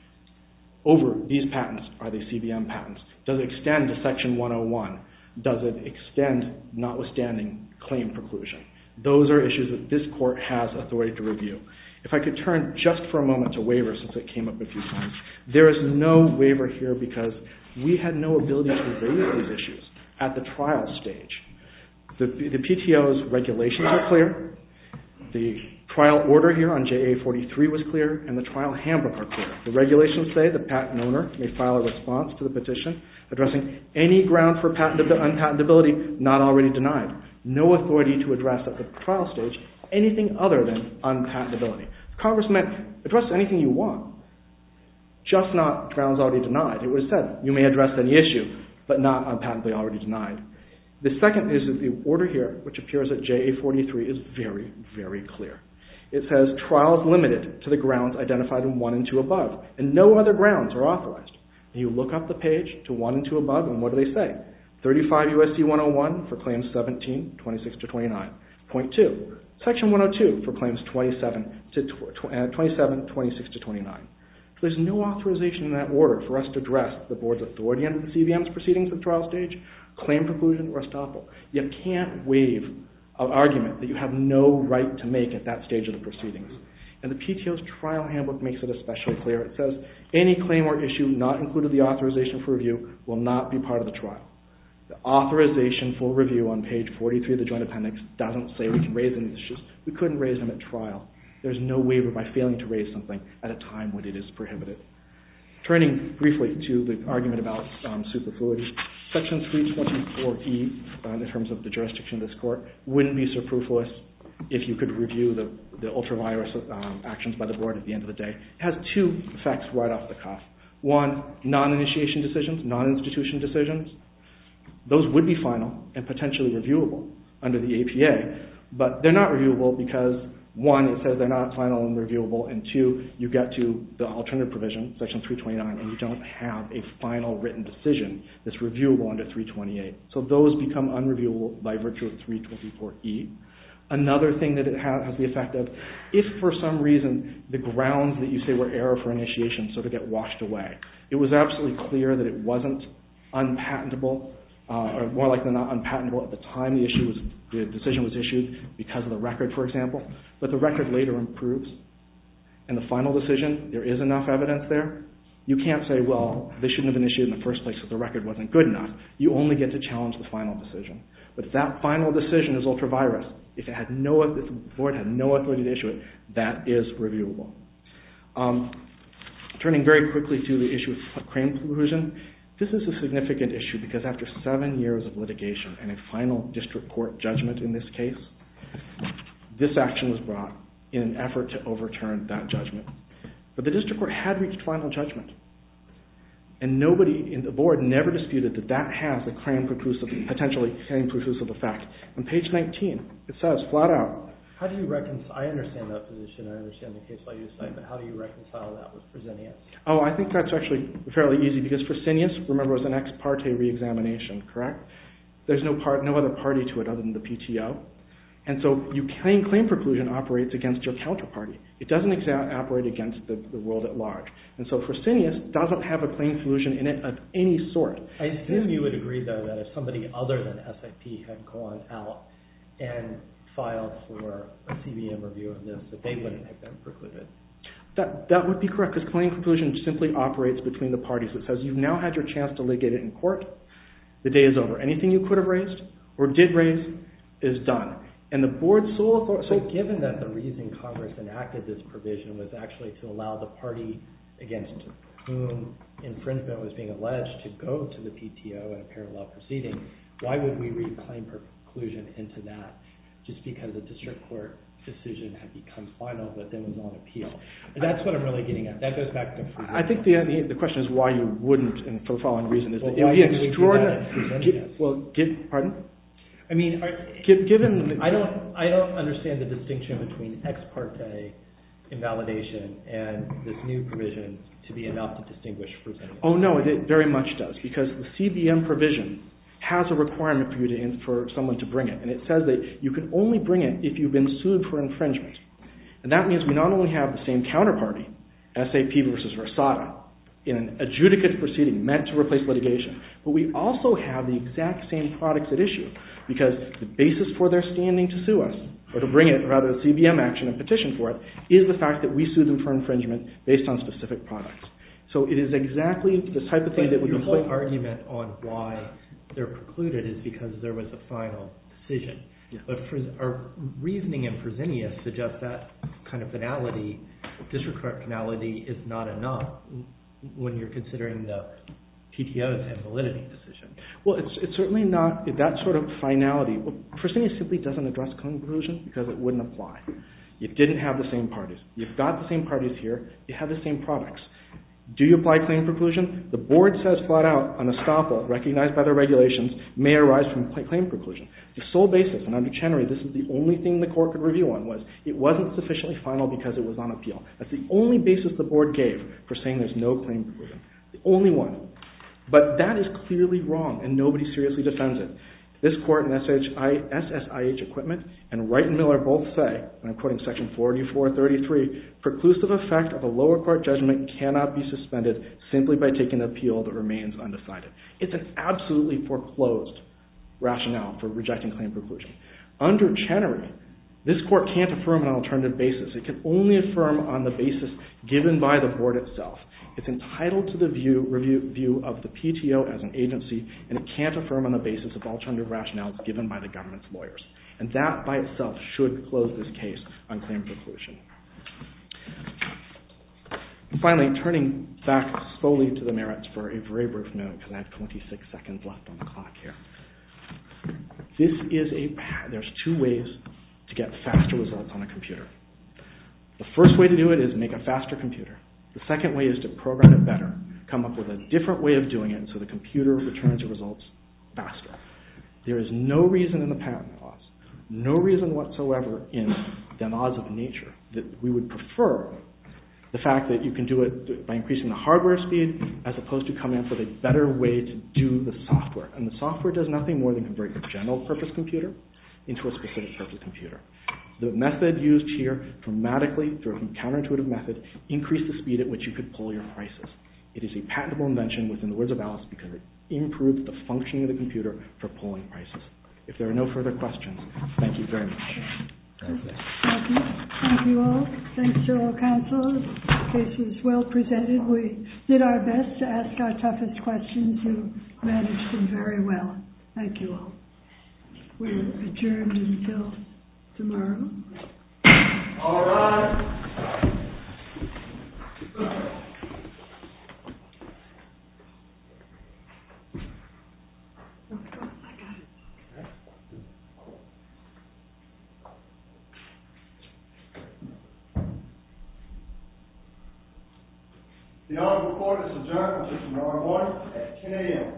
S4: over these patents? Are they CBM patents? Does it extend to Section 101? Does it extend notwithstanding claim preclusion? Those are issues that this court has authority to review. If I could turn just for a moment to waiver, since it came up a few times, there is no waiver here because we had no ability to raise these issues at the trial stage. The PTO's regulations are clear. The trial order here on JA 43 was clear, and the trial handbook are clear. The regulations say the patent owner may file a response to the petition addressing any ground for unpatentability not already denied. No authority to address at the trial stage anything other than unpatentability. Congress meant address anything you want, just not grounds already denied. It would have said, you may address any issue, but not unpatently already denied. The second is that the order here, which appears at JA43, is very, very clear. It says, trial is limited to the grounds identified in 1 and 2 above, and no other grounds are authorized. And you look up the page to 1 and 2 above, and what do they say? 35 U.S.C. 101 for claims 17, 26 to 29. Point 2, Section 102 for claims 27, 26 to 29. So there's no authorization in that order for us to address the board's authority under the CBM's proceedings at the trial stage, claim preclusion, or estoppel. You can't waive an argument that you have no right to make at that stage of the proceedings. And the PTO's trial handbook makes it especially clear. It says, any claim or issue not included in the authorization for review will not be part of the trial. The authorization for review on page 43 of the Joint Appendix doesn't say we can raise any issues. We couldn't raise them at trial. There's no waiver by failing to raise something at a time when it is prohibited. Turning briefly to the argument about superfluity, Section 324E, in terms of the jurisdiction of this court, wouldn't be superfluous if you could review the ultra-virus actions by the board at the end of the day. It has two effects right off the cuff. One, non-initiation decisions, non-institution decisions. Those would be final and potentially reviewable under the APA, but they're not reviewable because, one, it says they're not final and reviewable, and two, you get to the alternative provision, Section 329, and you don't have a final written decision that's reviewable under 328. So those become unreviewable by virtue of 324E. Another thing that it has the effect of, if for some reason the grounds that you say were error for initiation sort of get washed away, it was absolutely clear that it wasn't unpatentable, or more likely than not unpatentable at the time the decision was issued because of the record, for example, but the record later improves, and the final decision, there is enough evidence there. You can't say, well, they shouldn't have been issued in the first place because the record wasn't good enough. You only get to challenge the final decision. But if that final decision is ultra-virus, if the board had no authority to issue it, that is reviewable. Turning very quickly to the issue of claim preclusion, this is a significant issue because after 7 years of litigation and a final district court judgment in this case, this action was brought in an effort to overturn that judgment. But the district court had reached final judgment, and nobody in the board never disputed that that has a potentially claim preclusive effect. On page 19, it says flat out.
S5: How do you reconcile? I understand that position. I understand the case law you cite, but how do you reconcile that with Fresenius?
S4: Oh, I think that's actually fairly easy because Fresenius, remember, was an ex parte reexamination, correct? There's no other party to it other than the PTO. And so claim preclusion operates against your counterparty. It doesn't operate against the world at large. And so Fresenius doesn't have a claim preclusion in it of any sort.
S5: I assume you would agree, though, that if somebody other than SIP had gone out and filed for a CBM review of this, that they wouldn't have been precluded.
S4: That would be correct, because claim preclusion simply operates between the parties. It says you've now had your chance to litigate it in court. The day is over. Anything you could have raised or did raise is done. And the board's sole authority...
S5: So given that the reason Congress enacted this provision was actually to allow the party against whom infringement was being alleged to go to the PTO in a parallel proceeding, why would we read claim preclusion into that just because the district court decision had become final but then was on appeal? And that's what I'm really getting at. That goes back to Fresenius. I think
S4: the question is why you wouldn't, and for the following reason, is
S5: that it would be extraordinary.
S4: Pardon?
S5: I mean,
S4: given
S5: I don't understand the distinction between ex parte invalidation and this new provision to be enough to distinguish Fresenius.
S4: Oh no, it very much does, because the CBM provision has a requirement for someone to bring it, and it says that you can only bring it if you've been sued for infringement. And that means we not only have the same counterparty, SAP versus Versada, in an adjudicative proceeding meant to replace litigation, but we also have the exact same products at issue, because the basis for their standing to sue us, or to bring it, rather, a CBM action and petition for it, is the fact that we sued them for infringement based on specific products. So it is exactly the type of thing that would be...
S5: Your whole argument on why they're precluded is because there was a final decision. Yeah. But our reasoning in Fresenius suggests that kind of finality, district court finality, is not enough when you're considering the PTO's and validity decision.
S4: Well, it's certainly not that sort of finality. Well, Fresenius simply doesn't address conclusion because it wouldn't apply. You didn't have the same parties. You've got the same parties here. You have the same products. Do you apply claim preclusion? The board says flat out, an estoppel recognized by the regulations may arise from claim preclusion. The sole basis, and under Chenery, this is the only thing the court could review on, was it wasn't sufficiently final because it was on appeal. That's the only basis the board gave for saying there's no claim preclusion. The only one. But that is clearly wrong, and nobody seriously defends it. This court in SSIH Equipment and Wright and Miller both say, and I'm quoting section 4433, preclusive effect of a lower court judgment cannot be suspended simply by taking an appeal that remains undecided. It's an absolutely foreclosed rationale for rejecting claim preclusion. Under Chenery, this court can't affirm on an alternative basis. It can only affirm on the basis given by the board itself. It's entitled to the view of the PTO as an agency, and it can't affirm on the basis of alternative rationales given by the government's lawyers. And that by itself should close this case on claim preclusion. Finally, turning back slowly to the merits for a very brief minute, because I have 26 seconds left on the clock here. There's two ways to get faster results on a computer. The first way to do it is make a faster computer. The second way is to program it better, come up with a different way of doing it so the computer returns the results faster. There is no reason in the patent laws, no reason whatsoever in the laws of nature that we would prefer the fact that you can do it by increasing the hardware speed as opposed to coming up with a better way to do the software. And the software does nothing more than convert your general purpose computer into a specific purpose computer. The method used here, dramatically, through a counterintuitive method, increased the speed at which you could pull your prices. It is a patentable invention within the words of Alice because it improves the functioning of the computer for pulling prices. If there are no further questions, thank you very much.
S1: Thank you. Thank you all. Thanks to all counsel. The case was well presented. We did our best to ask our toughest questions. You managed them very well. Thank you all. We're adjourned until tomorrow.
S3: All right. The Honorable Court is adjourned until tomorrow morning at 10 a.m.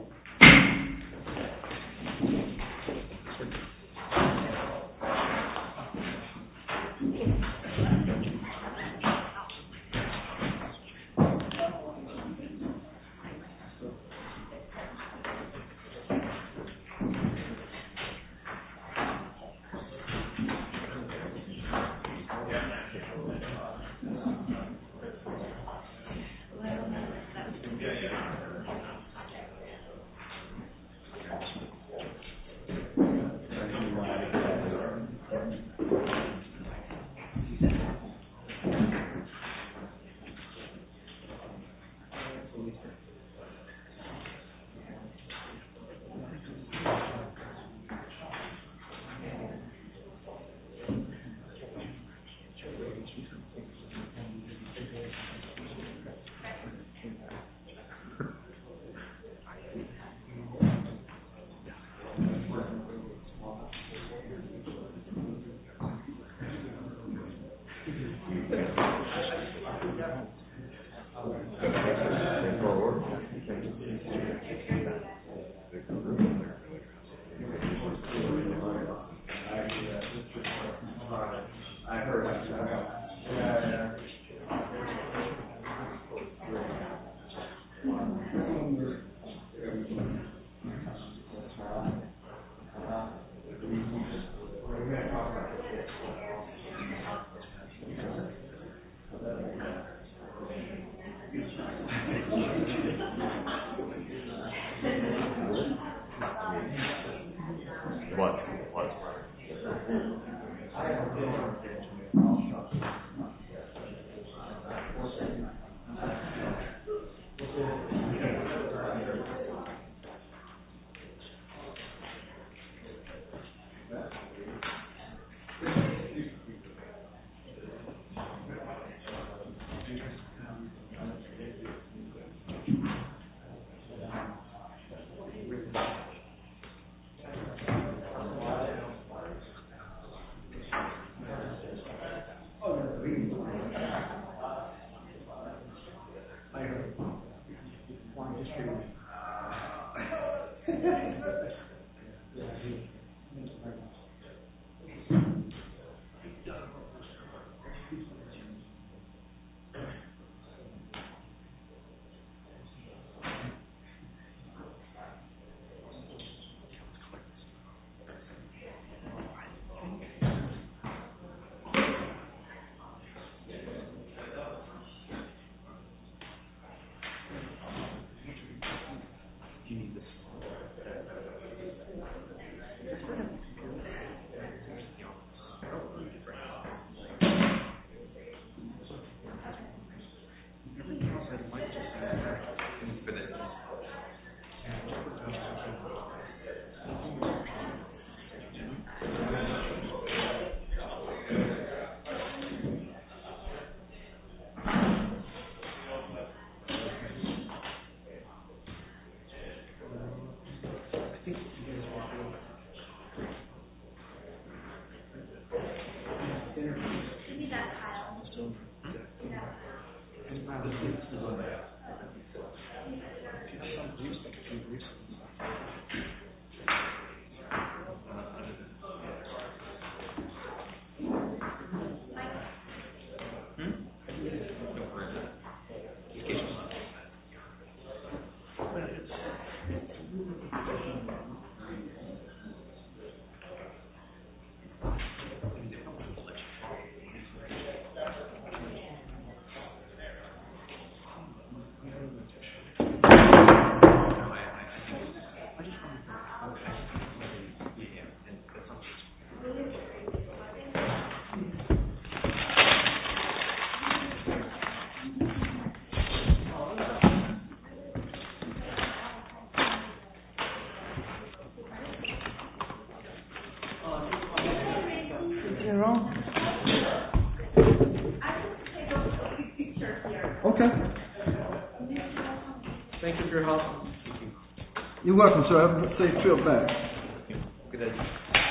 S4: Okay. Thank you for your help.
S8: You're welcome, sir. Have a safe trip back.
S4: Good day.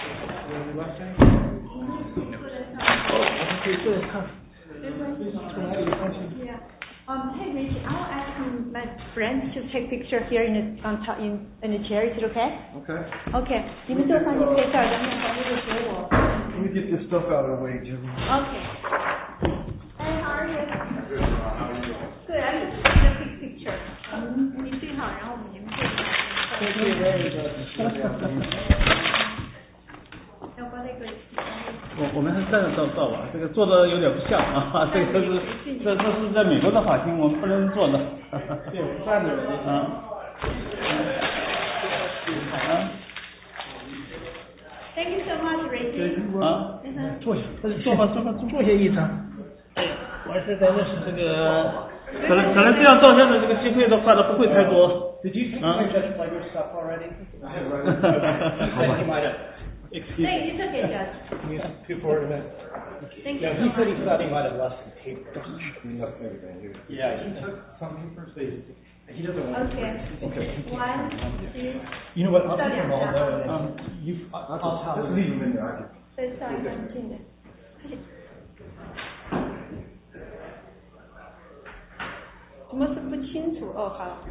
S9: Hey, Rich, I'll ask my friends to take picture here in the chair. Is it okay?
S8: Okay.
S9: Okay. 你们坐上去拍照，然后把那个给我。
S8: Let me get this stuff out of the way, Jimmy.
S9: Okay. Hey, how are you? Good. How are you? Good. I'm just taking a quick picture. 你最好，然后我们就可以。
S8: Thank you very much.
S9: 要把那个。
S10: 我们是站着照吧，这个做的有点不像啊，这个是在美国的法庭，我们不能做的。
S4: 对，站着
S10: 啊。
S9: Thank you so much, Reggie.
S10: 啊，坐下，坐下一张。我是在认识这个，可能这样照相的这个机会的话呢，不会太多。
S4: Did you justify your stuff already?
S10: 好吧。
S9: Excuse me. It's okay, Judge.
S4: Can you speak for a minute?
S9: Thank you.
S4: Yeah, he said he thought he might have left some paper. Yeah, he took some papers, but he doesn't want to.
S9: Okay. 1, 2.
S4: You know what? I'll take them all though. I'll just leave them in there.
S9: 再上一个很近的。怎么是不清楚？哦，好。